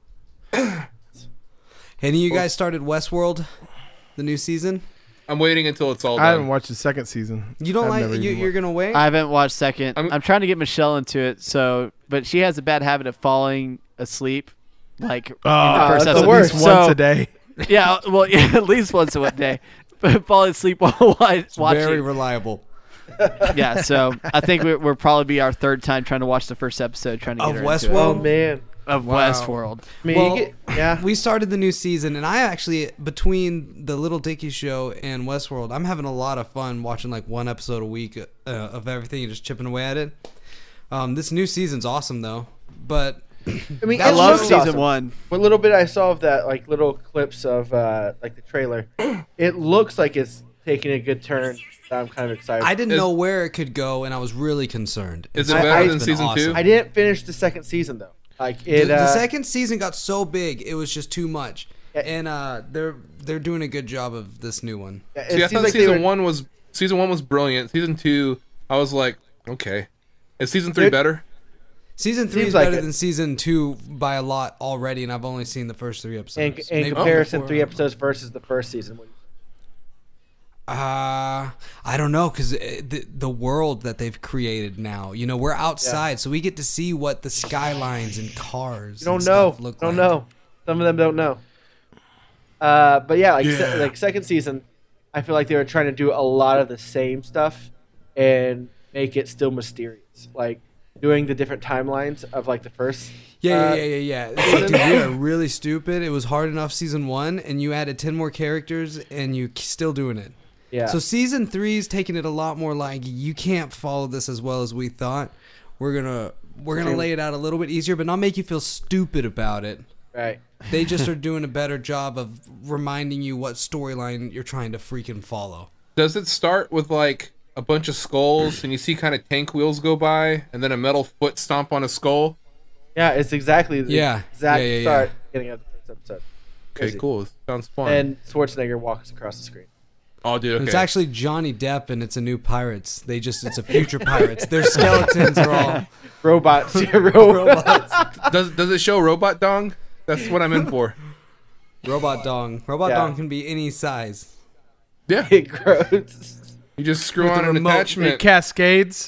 Any of you guys started Westworld, the new season? I'm waiting until it's all I haven't done. watched the second season. You don't I've like never you, even you're wa- gonna wait? I haven't watched second. I'm, I'm- trying to get Michelle into it. So, but she has a bad habit of falling asleep, like in the Oh, first that's the episode. worst. At least once So- a day. Yeah, well, yeah, at least once a day. But falling asleep while wa- watching. Very reliable. Yeah, so I think we, we'll probably be our third time trying to watch the first episode, trying to Of get her into it. Westworld? Oh man. of Wow. Westworld. I mean, Well, you get, yeah. We started the new season, and I actually, between the Little Dicky show and Westworld, I'm having a lot of fun watching like one episode a week uh, of everything and just chipping away at it. Um, this new season's awesome, though. But I mean, I I it love looks season awesome. one. What little bit I saw of that, like little clips of uh, like the trailer, it looks like it's taking a good turn. I'm kind of excited. I didn't Is- know where it could go, and I was really concerned. Is And it so better far, than it's been season two? I didn't finish the second season though. Like The, it. the uh, second season got so big, it was just too much. Yeah. And uh, they're they're doing a good job of this new one. it See, I seems thought like they season were- one was season one was brilliant. Season two, I was like, okay. Is season three It- better? Season three Seems is like better it. than season two by a lot already, and I've only seen the first three In, episodes. in Maybe comparison, four. three episodes versus the first season. Uh, I don't know, because the, the world that they've created now, you know, we're outside, so we get to see what the skylines and cars You don't and know. stuff look Don't like. know. Some of them don't know. Uh, but yeah, like se- like second season, I feel like they were trying to do a lot of the same stuff and make it still mysterious, like doing the different timelines of like the first. Yeah, uh, yeah, yeah, yeah, yeah. It's like, dude, we are really stupid. It was hard enough season one, and you added ten more characters, and you still doing it. Yeah. So season three's taking it a lot more like you can't follow this as well as we thought. We're gonna we're gonna lay it out a little bit easier, but not make you feel stupid about it. right. They just are doing a better job of reminding you what storyline you're trying to freaking follow. Does it start with like a bunch of skulls and you see kind of tank wheels go by and then a metal foot stomp on a skull? Yeah, it's exactly the Yeah. exact Yeah, yeah, yeah. start getting at the first episode. Okay, Crazy. cool. Sounds fun. And Schwarzenegger walks across the screen. oh, dude, okay. It's actually Johnny Depp, and it's a new Pirates. They just it's a future Pirates. Their skeletons are all Robots. robots. does does it show robot dong? That's what I'm in for. robot dong. Robot Yeah. dong can be any size. Yeah, It grows. you just screw With on a an remote, It attachment. cascades.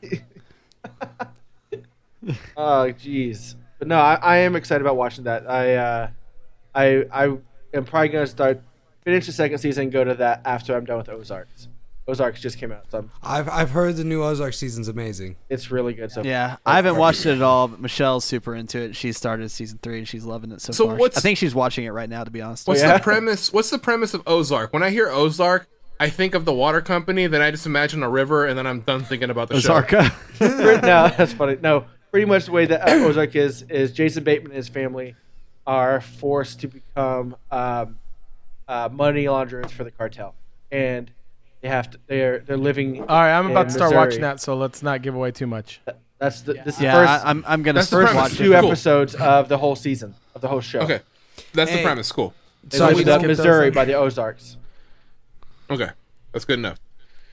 Oh, jeez. But no, I, I am excited about watching that. I, uh, I, I am probably gonna start finish the second season, and go to that after I'm done with Ozarks. Ozarks just came out, so I'm, I've I've heard the new Ozark season's amazing. it's really good. So Yeah, I haven't watched it at all, but Michelle's super into it. She started season three and she's loving it so, So far. what's- I think she's watching it right now, to be honest. What's yeah? the premise? What's the premise of Ozark? When I hear Ozark, I think of the water company. Then I just imagine a river, and then I'm done thinking about the show. Ozarka. no, that's funny. No, pretty much the way that uh, Ozark is is Jason Bateman and his family are forced to become um, uh, money launderers for the cartel, and they have to. They're they're living. All right, I'm about in to start Missouri. watching that, so let's not give away too much. That's the this is yeah, the first I, I'm I'm gonna That's the start premise. first watching two it. Cool. episodes of the whole season of the whole show. Okay, that's Hey. the premise. Cool. They So looked we up skipped those Missouri then? by the Ozarks. Okay, that's good enough.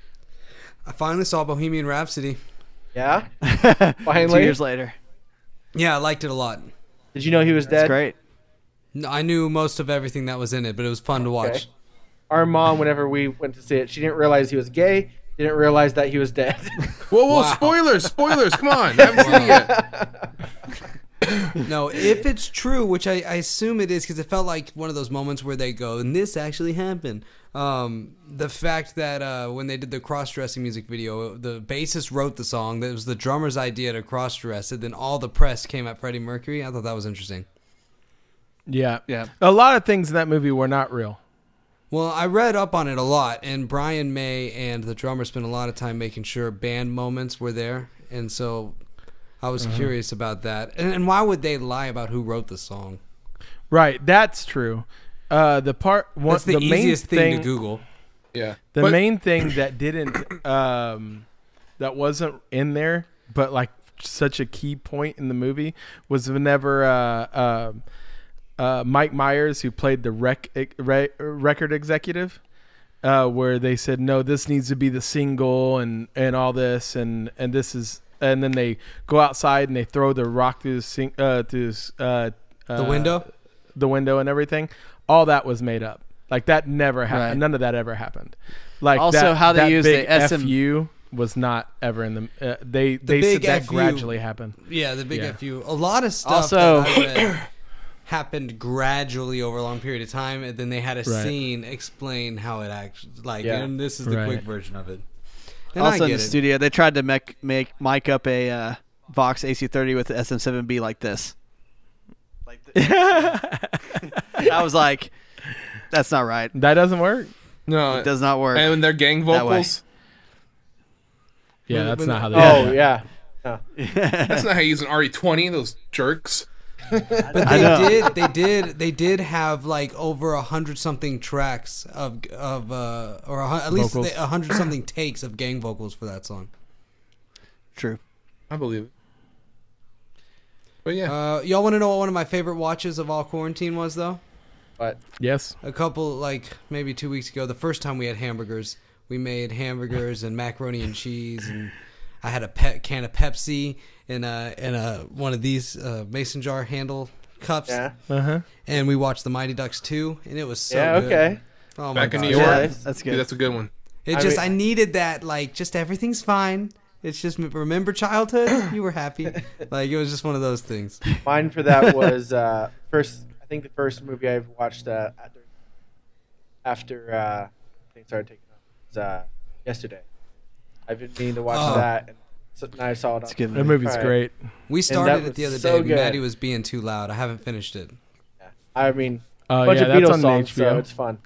I finally saw Bohemian Rhapsody. Yeah. Two Finally. years later. Yeah, I liked it a lot. Did you know he was That's dead? great. No, I knew most of everything that was in it, but it was fun to watch. Okay. Our mom, whenever we went to see it, she didn't realize he was gay. Didn't realize that he was dead. Whoa, whoa! Wow. Spoilers, spoilers! Come on, I haven't seen it yet. No, if it's true, which I, I assume it is, because it felt like one of those moments where they go, and this actually happened. Um, the fact that uh, when they did the cross-dressing music video, the bassist wrote the song. That was the drummer's idea to cross-dress it. Then all the press came at Freddie Mercury. I thought that was interesting. Yeah. Yeah. A lot of things in that movie were not real. Well, I read up on it a lot, and Brian May and the drummer spent a lot of time making sure band moments were there, and so I was Uh-huh. curious about that. And, and why would they lie about who wrote the song? Right. That's true. Uh, the part one, That's the, main easiest thing, to Google. Yeah, The But- main thing that didn't, um, that wasn't in there, but like such a key point in the movie was whenever uh, uh, uh, Mike Myers, who played the rec- re- record executive, uh, where they said, no, this needs to be the single and, and all this. And, and this is, and then they go outside and they throw the rock through the, sing- uh, through uh, The uh, window? the window and everything. All that was made up. Like that never happened. Right. None of that ever happened. Like Also, that, how they that use big the S M F U was not ever in the. Uh, they they big said that F U gradually happened. Yeah, the big Yeah. F U. A lot of stuff Also- that I read happened gradually over a long period of time, and then they had a Right. scene explain how it actually, like, Yeah. and this is the Right. quick version of it. And Also I in get the it. studio, they tried to make make mic up a uh, Vox A C thirty with the S M seven B like this. Like th- I was like, that's not right. That doesn't work. no, It does not work. and when they're gang That way. vocals, Yeah, When- that's when- not how they. Oh do it. yeah. that's not how you use an R E twenty. Those jerks. But I they know. did, they did, they did have like over a hundred something tracks of of uh, or a, hun- at least Vocals. a hundred something takes of gang vocals for that song. True. I believe it. But yeah, Uh, y'all want to know what one of my favorite watches of all quarantine was, though? But Yes. A couple, like maybe two weeks ago, the first time we had hamburgers, we made hamburgers and macaroni and cheese, and I had a pet can of Pepsi and a and a one of these uh, mason jar handle cups, yeah. Uh huh. and we watched the Mighty Ducks two, and it was so Yeah. good. Okay. Oh my Back in gosh. New York. Yeah, that's, that's Dude, good. that's a good one. It I just mean- I needed that, like, just everything's fine. It's just remember childhood. You were happy. Like, it was just one of those things. Mine for that was uh, first. I think the first movie I've watched uh, after after uh, things started taking off was uh, yesterday. I've been meaning to watch Oh. that, and so now I saw it. It's On, a good That movie. movie's Alright. great. We that started was it the other so day, but good. Maddie was being too loud. I haven't finished it. I mean, Oh a bunch yeah, of that's Beatles on songs, H B O. so it's fun.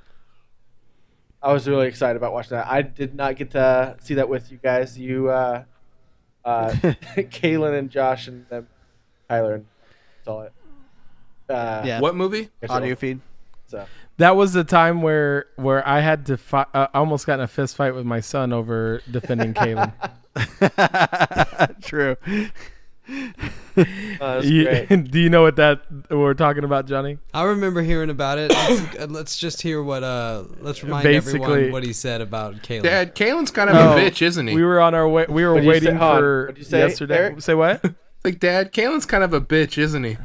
I was really excited about watching that. I did not get to see that with you guys. You, uh, uh, Kaylin and Josh and them, Tyler and saw it. Uh, Yeah. What movie? Audio feed. So. That was the time where where I had to fight. Uh, almost got in a fist fight with my son over defending Kaylin. True. Uh, that's You- great. do you know what that we're talking about, Johnny? I remember hearing about it. Let's, uh, let's just hear what. Uh, let's remind Basically- everyone what he said about Caleb. Dad, Kalen's kind of Oh, a bitch, isn't he? We were on our way. We were What'd you waiting say? Hold on. for What'd you say, yesterday. Eric? Say what? like, Dad, Kalen's kind of a bitch, isn't he?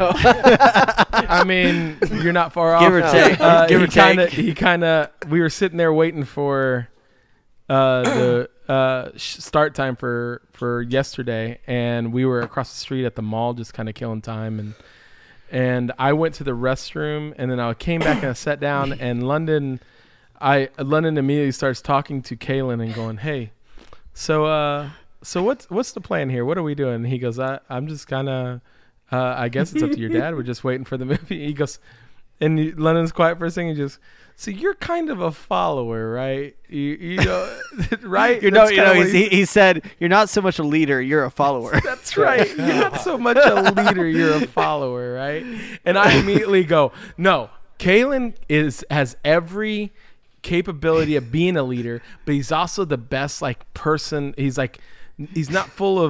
I mean, you're not far off. Give or take. Uh, Give he or kinda, take. He kind of. We were sitting there waiting for uh, the uh, sh- start time for for yesterday, and we were across the street at the mall, just kind of killing time. And and I went to the restroom, and then I came back and I sat down. And London, I London immediately starts talking to Kaylin and going, "Hey, so uh, so what's what's the plan here? What are we doing?" And he goes, I, "I'm just kind of." Uh, I guess it's up to your dad. We're just waiting for the movie. He goes, and he, London's quiet for a second. He just, so you're kind of a follower, right? You, you know, right? You know, That's you kinda know what he's, he, he said, "You're not so much a leader; you're a follower." That's right. You're not so much a leader. You're a follower, right? And I immediately go, no. Kalen is has every capability of being a leader, but he's also the best like person. He's like, he's not full of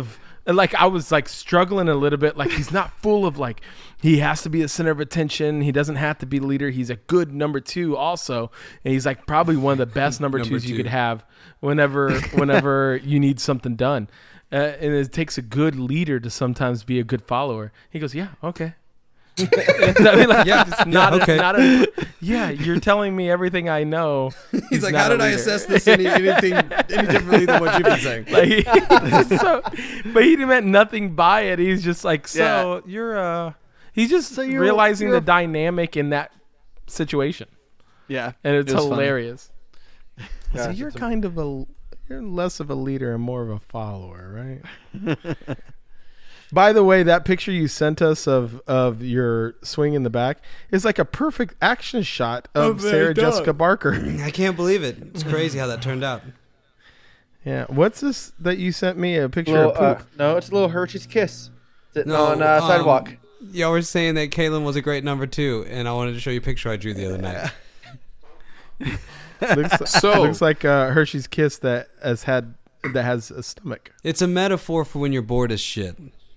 And like I was like struggling a little bit. Like he's not full of like he has to be the center of attention. He doesn't have to be the leader. He's a good number two also, and he's like probably one of the best number, Number twos you two. could have whenever whenever you need something done. Uh, and it takes a good leader to sometimes be a good follower. He goes, yeah, okay. I mean, like, Yeah, it's not yeah, a- okay. not a- yeah, you're telling me everything I know. He's like, not how a did I leader." assess this any, anything any differently than what you've been saying? Like, so, but he meant nothing by it. He's just like, so you're uh, he's just So you're- realizing you're the a- dynamic in that situation, Yeah, and it's it was funny. hilarious. So Gosh, you're it's a- kind of a, you're less of a leader and more of a follower, right? By the way, that picture you sent us of of your swing in the back is like a perfect action shot of Sarah Jessica Barker. I can't believe it. It's crazy how that turned out. Yeah, what's this that you sent me a picture Little, of uh, poop? no, it's a little Hershey's Kiss sitting No, on uh, um, sidewalk. Y'all were saying that Kaylin was a great number two, and I wanted to show you a picture I drew the other night. looks, So- looks like uh, Hershey's Kiss that has had that has a stomach. It's a metaphor for when you're bored as shit.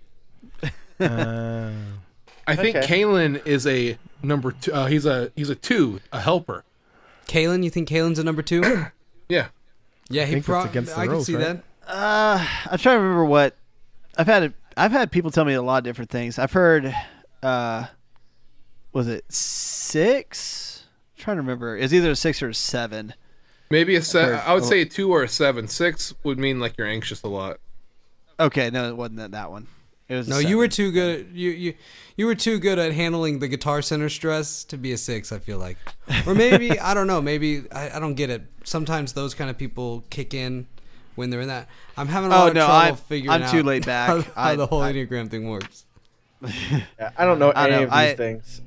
Uh, I think Okay. Kalen is a number two. Uh, he's a he's a two, a helper. Kaylin, you think Kaylin's a number two? Yeah. Yeah, he think that's pro- against the I can rules, see right? that. Uh, I'm trying to remember what I've had. I've had people tell me a lot of different things. I've heard, uh, was it six? I'm trying to remember. It's either a six or a seven. Maybe a seven. heard- I would say a two or a seven. Six would mean like you're anxious a lot. Okay, no, it wasn't that, that one. It was a No, seven. you were too good. You you you were too good at handling the Guitar Center stress to be a six. I feel like, or maybe I don't know. Maybe I, I don't get it. Sometimes those kind of people kick in when they're in that. I'm having a Oh, lot of no, trouble I'm- figuring I'm out too laid back. how, how I- the whole I- Enneagram thing works. Yeah, I don't know I any know, of these I- things.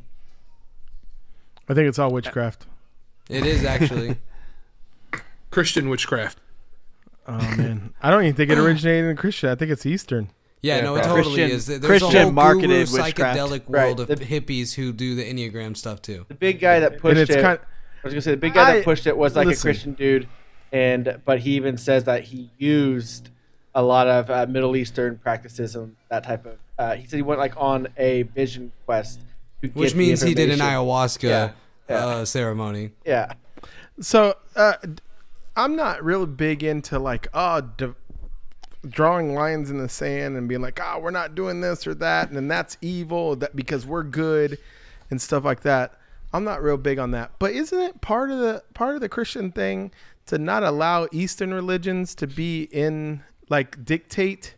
I think it's all witchcraft. It is actually. Christian witchcraft. Oh man, I don't even think it originated in Christian. I think it's Eastern. Yeah, Yeah, no, it probably. totally Christian- is. There's Christian a whole marketed guru witchcraft. psychedelic Right, world of the- hippies who do the Enneagram stuff too. The big guy that pushed and it's it. kind. I was gonna say the big guy I- that pushed it was like listen. a Christian dude, and but he even says that he used a lot of uh, Middle Eastern practices and that type of. Uh, he said he went like on a vision quest, to get Which the means he did an information. ayahuasca Yeah, yeah. Uh, ceremony. Yeah, So uh, d- I'm not really big into like oh d- drawing lines in the sand and being like oh we're not doing this or that and then that's evil that because we're good and stuff like that. I'm not real big on that. But isn't it part of the part of the Christian thing to not allow Eastern religions to be in like dictate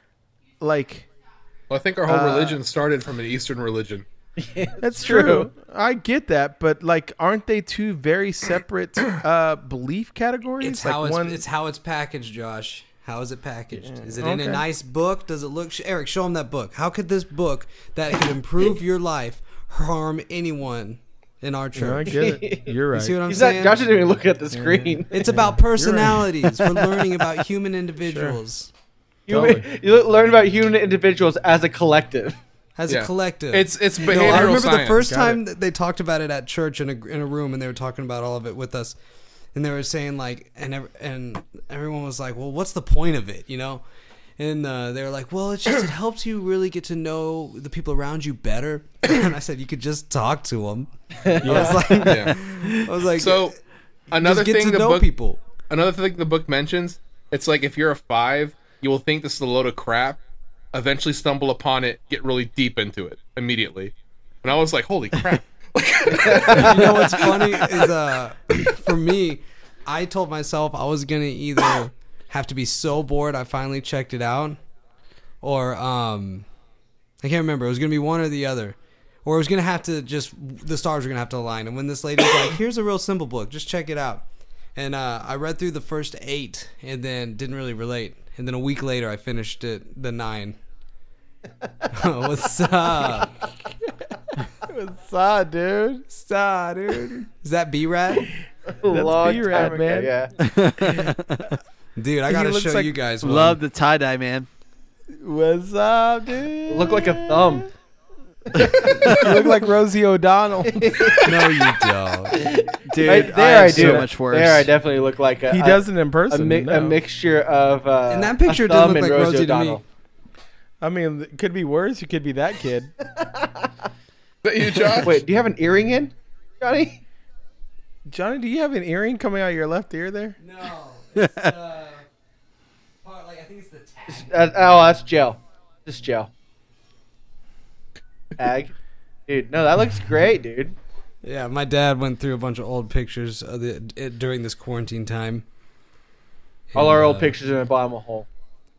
like Well, I think our whole Uh, religion started from an Eastern religion. That's true. true. I get that, but like, aren't they two very separate uh, belief categories? It's like how it's one, it's how it's packaged, Josh. How is it packaged? Is it in a Okay. nice book? Does it look? Eric, show him that book. How could this book that could improve your life harm anyone in our No, I church? get it. You're right. You see what I'm he's not. saying? Josh isn't even looking at the screen. It's about personalities. We're learning about human individuals You, Totally. you learn about human individuals as a collective. as Yeah. a collective. It's it's No, behavioral I remember science. the first Got time that they talked about it at church in a in a room, and they were talking about all of it with us, and they were saying like, and ev- and everyone was like, well, what's the point of it, you know? And uh, they were like, well, it's just it helps you really get to know the people around you better. And I said, you could just talk to them. I was like, Yeah. I was like, So another just get thing to the know book people. another thing the book mentions, it's like if you're a five, you will think this is a load of crap, eventually stumble upon it, get really deep into it immediately. And I was like, holy crap. You know what's funny is uh for me, I told myself I was gonna either have to be so bored I finally checked it out, or um I can't remember. It was gonna be one or the other, or it was gonna have to just the stars were gonna have to align. And when this lady was like, "Here's a real simple book, just check it out," and uh, I read through the first eight and then didn't really relate. And then a week later, I finished it the nine. What's up? What's up, dude? What's up, dude? Is that B-Rad? Long B-Rad, time man. ago, yeah. Dude, I He gotta looks show like- you guys one. Love the tie dye, man. What's up, dude? Look like a thumb. You look like Rosie O'Donnell. No, you don't. Dude, Right there, I I am do. so much worse. There, I definitely look like a. he a- does it in a, person. mi- no. a mixture of uh, And that picture a didn't thumb look and like Rosie Rosie to me. O'Donnell. I mean, it could be worse. You could be that kid. Is that you, Josh? Wait, do you have an earring in, Johnny? Johnny, do you have an earring coming out of your left ear there? No, it's uh, part, like I think it's the tag. Uh, oh, that's gel. Just gel. Ag. Dude, no, that looks great, dude. Yeah, my dad went through a bunch of old pictures of the, it, during this quarantine time. All our And, old uh, pictures in the bottom of a hole.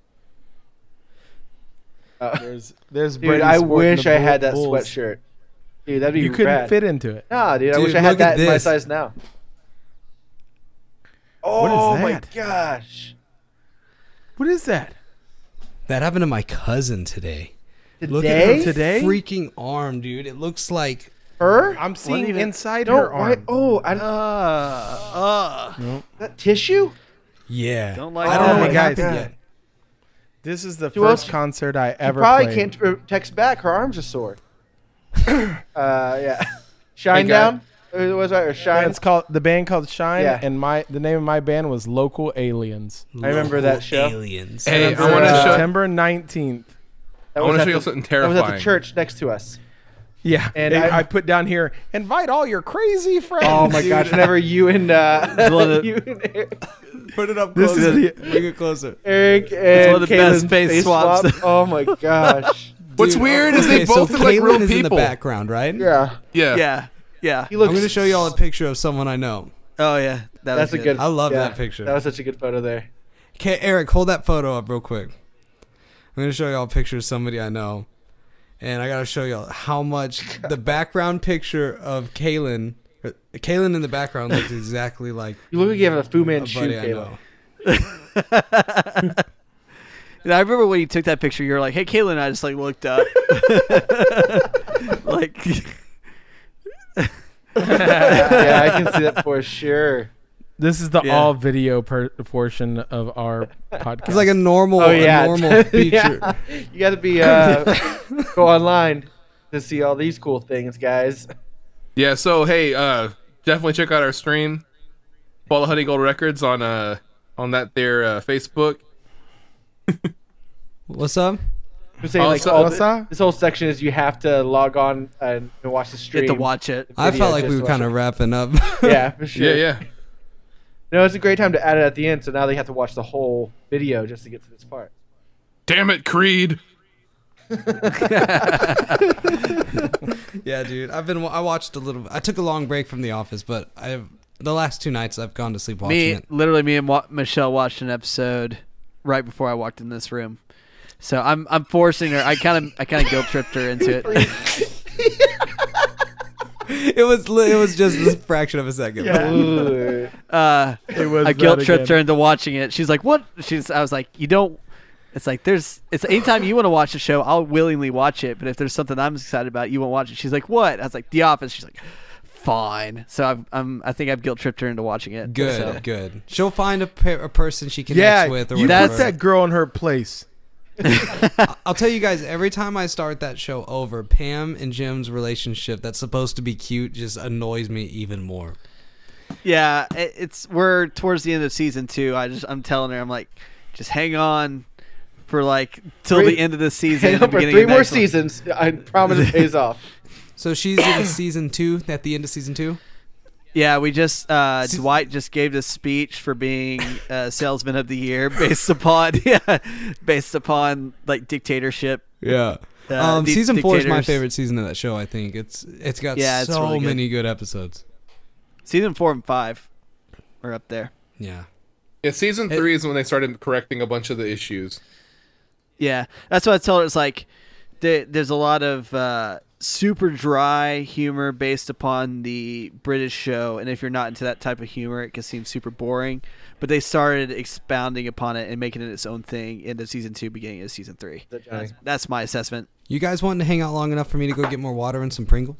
Uh, There's, there's. dude, Brady I sporting wish the I Bull- had that Bulls. sweatshirt. Dude, that'd be You couldn't rad. fit into it. Nah, dude, I Dude, wish I had look at that in my this. size now. What is Oh my that? gosh. What is that? That happened to my cousin today. Today? Look at her Today? freaking arm, dude. It looks like Her? I'm seeing even- inside No, her why? arm. Oh, I, Uh, uh. that tissue? yeah. Don't like I don't that. know Oh what my happened God. yet. This is the Who first else- concert I She ever probably played. can't uh, text back. Her arms are sore. uh, yeah. Shine Hey, guy. down? Or was that or Yeah, Shine? it's called the band called Shine, Yeah. and my the name of my band was Local Aliens. I remember that Local show. Aliens. Hey, I Remember, want to uh, show. September nineteenth. That I was wanna at show you the- something That was at the terrifying. church next to us. Yeah, And and I- I, put down here, invite all your crazy friends. Oh my gosh! Whenever you and uh, one of- you and Eric, Put it up This closer. is the- Bring it closer. Eric and one of the best Caitlin's face swaps. swap. Oh my gosh! What's Dude, weird is okay, they both so look like Caitlin real is in the people. background, right? Yeah, Yeah. Yeah, yeah. he looks. I'm going to show you all a picture of someone I know. Oh yeah, that That's was a good. I love yeah, that picture. That was such a good photo there. Okay, Eric, hold that photo up real quick. I'm going to show you all a picture of somebody I know. And I got to show you all how much the background picture of Kaylin, uh, Kaylin in the background looks exactly like You look like you have a Fu a Manchu, buddy I Caleb. know. And I remember when you took that picture, you were like, "Hey, Caitlin," and I just like looked up, like, Yeah, I can see that for sure. This is the Yeah. all video per- portion of our podcast. It's like a normal, Oh yeah, a normal feature. Yeah. You got to be uh, go online to see all these cool things, guys. Yeah, so hey, uh, definitely check out our stream. Follow Honey Gold Records on uh on that there uh, Facebook. What's up? I'm saying like Also- all What's the- that? this whole section is you have to log on and watch the stream. get to watch it. I Video felt like just we to were watch kind of it. wrapping up. Yeah, for sure. Yeah, yeah. No, it's a great time to add it at the end, so now they have to watch the whole video just to get to this part. Damn it, Creed. Yeah, dude. I've been. I watched a little. I took a long break from The Office, but I the last two nights I've gone to sleep watching Me, it. literally, me and wa- Michelle watched an episode right before I walked in this room. So I'm I'm forcing her. I kind of I kind of guilt tripped her into it. It was. li- It was just a fraction of a second. Yeah. Ooh. Uh, It was I guilt that tripped again. her into watching it. She's like, "What?" She's. I was like, "You don't." It's like there's. It's anytime you want to watch a show, I'll willingly watch it. But if there's something I'm excited about, you won't watch it. She's like, "What?" I was like, "The Office." She's like, "Fine." So I'm. I'm I think I've guilt tripped her into watching it. Good. So. Good. She'll find a, pa- a person she connects Yeah, with, or you whatever. put that girl in her place. I'll tell you guys, every time I start that show over, Pam and Jim's relationship that's supposed to be cute just annoys me even more. Yeah, it, it's we're towards the end of season two. I just I'm telling her I'm like, just hang on for like till Three- the end of the season. Hang and the on for beginning three of more next one. seasons. I promise it pays off. So she's in season two, at the end of season two? Yeah, we just uh, Se- Dwight just gave this speech for being uh, salesman of the year based upon yeah, based upon like dictatorship. Yeah. Uh, um, di- season four is my dictators. favorite season of that show, I think. It's It's got Yeah, it's so really good. many good episodes. Season four and five are up there. Yeah. Yeah, season It- three is when they started correcting a bunch of the issues. Yeah, that's what I told her. It's like there, there's a lot of uh, super dry humor based upon the British show, and if you're not into that type of humor, it can seem super boring. But they started expounding upon it and making it its own thing into season two, beginning of season three. Is that Johnny? That's my assessment. You guys wanting to hang out long enough for me to go get more water and some Pringles?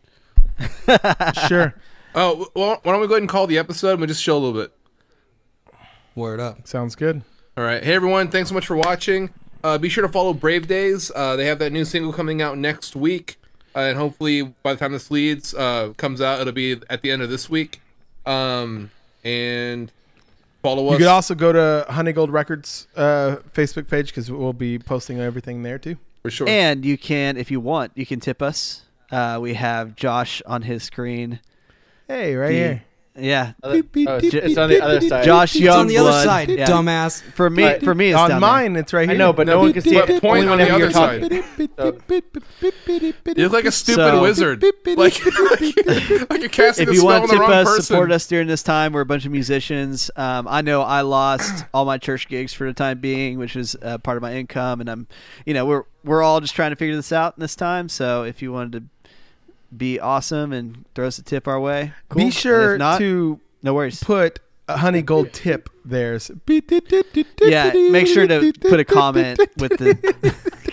Sure. Oh, well, why don't we go ahead and call the episode and we just show a little bit. Word up. Sounds good. All right. Hey, everyone. Thanks so much for watching. Uh, be sure to follow Brave Days. Uh, they have that new single coming out next week. Uh, and hopefully, by the time this leads uh, comes out, it'll be at the end of this week. Um, and Follow us. You could also go to Honey Gold Records uh, Facebook page because we'll be posting everything there too. for sure. And you can, if you want, you can tip us. Uh, we have Josh on his screen. Hey, right The- here. Yeah. Other- oh, it's, it's on the other side. Josh It's on the other Youngblood. side, Yeah. dumbass. For me, Right. for me, it's On down mine, it's right I here. know, but no, No, one can see but it. point only on the whenever you're other talking. You look like a stupid So- wizard. Like, like, like you're casting If a you spell want on to the tip wrong us, person. support us during this time. We're a bunch of musicians. Um, I know I lost all my church gigs for the time being, which is uh, part of my income, and I'm, you know, we're we're all just trying to figure this out in this time. So if you wanted to be awesome and throw us a tip our way, cool. Be And sure if not, to no worries. put a Honey Gold tip there. Yeah, make sure to put a comment with the.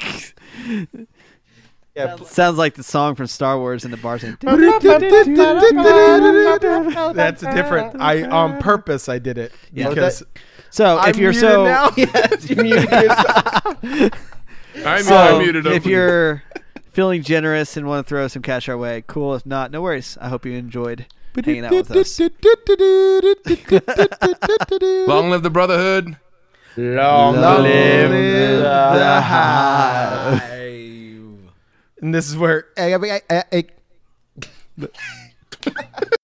Yeah, Sounds like the song from Star Wars in the bar saying. That's a different. I on purpose I did it Yeah. because So I'm if you're muted so now. yes, you muted yourself. I, So, I muted him. if you're feeling generous and want to throw some cash our way, cool. If not, no worries. I hope you enjoyed hanging out with us. Long live the Brotherhood. Long, Long live live the the hive. And this is where.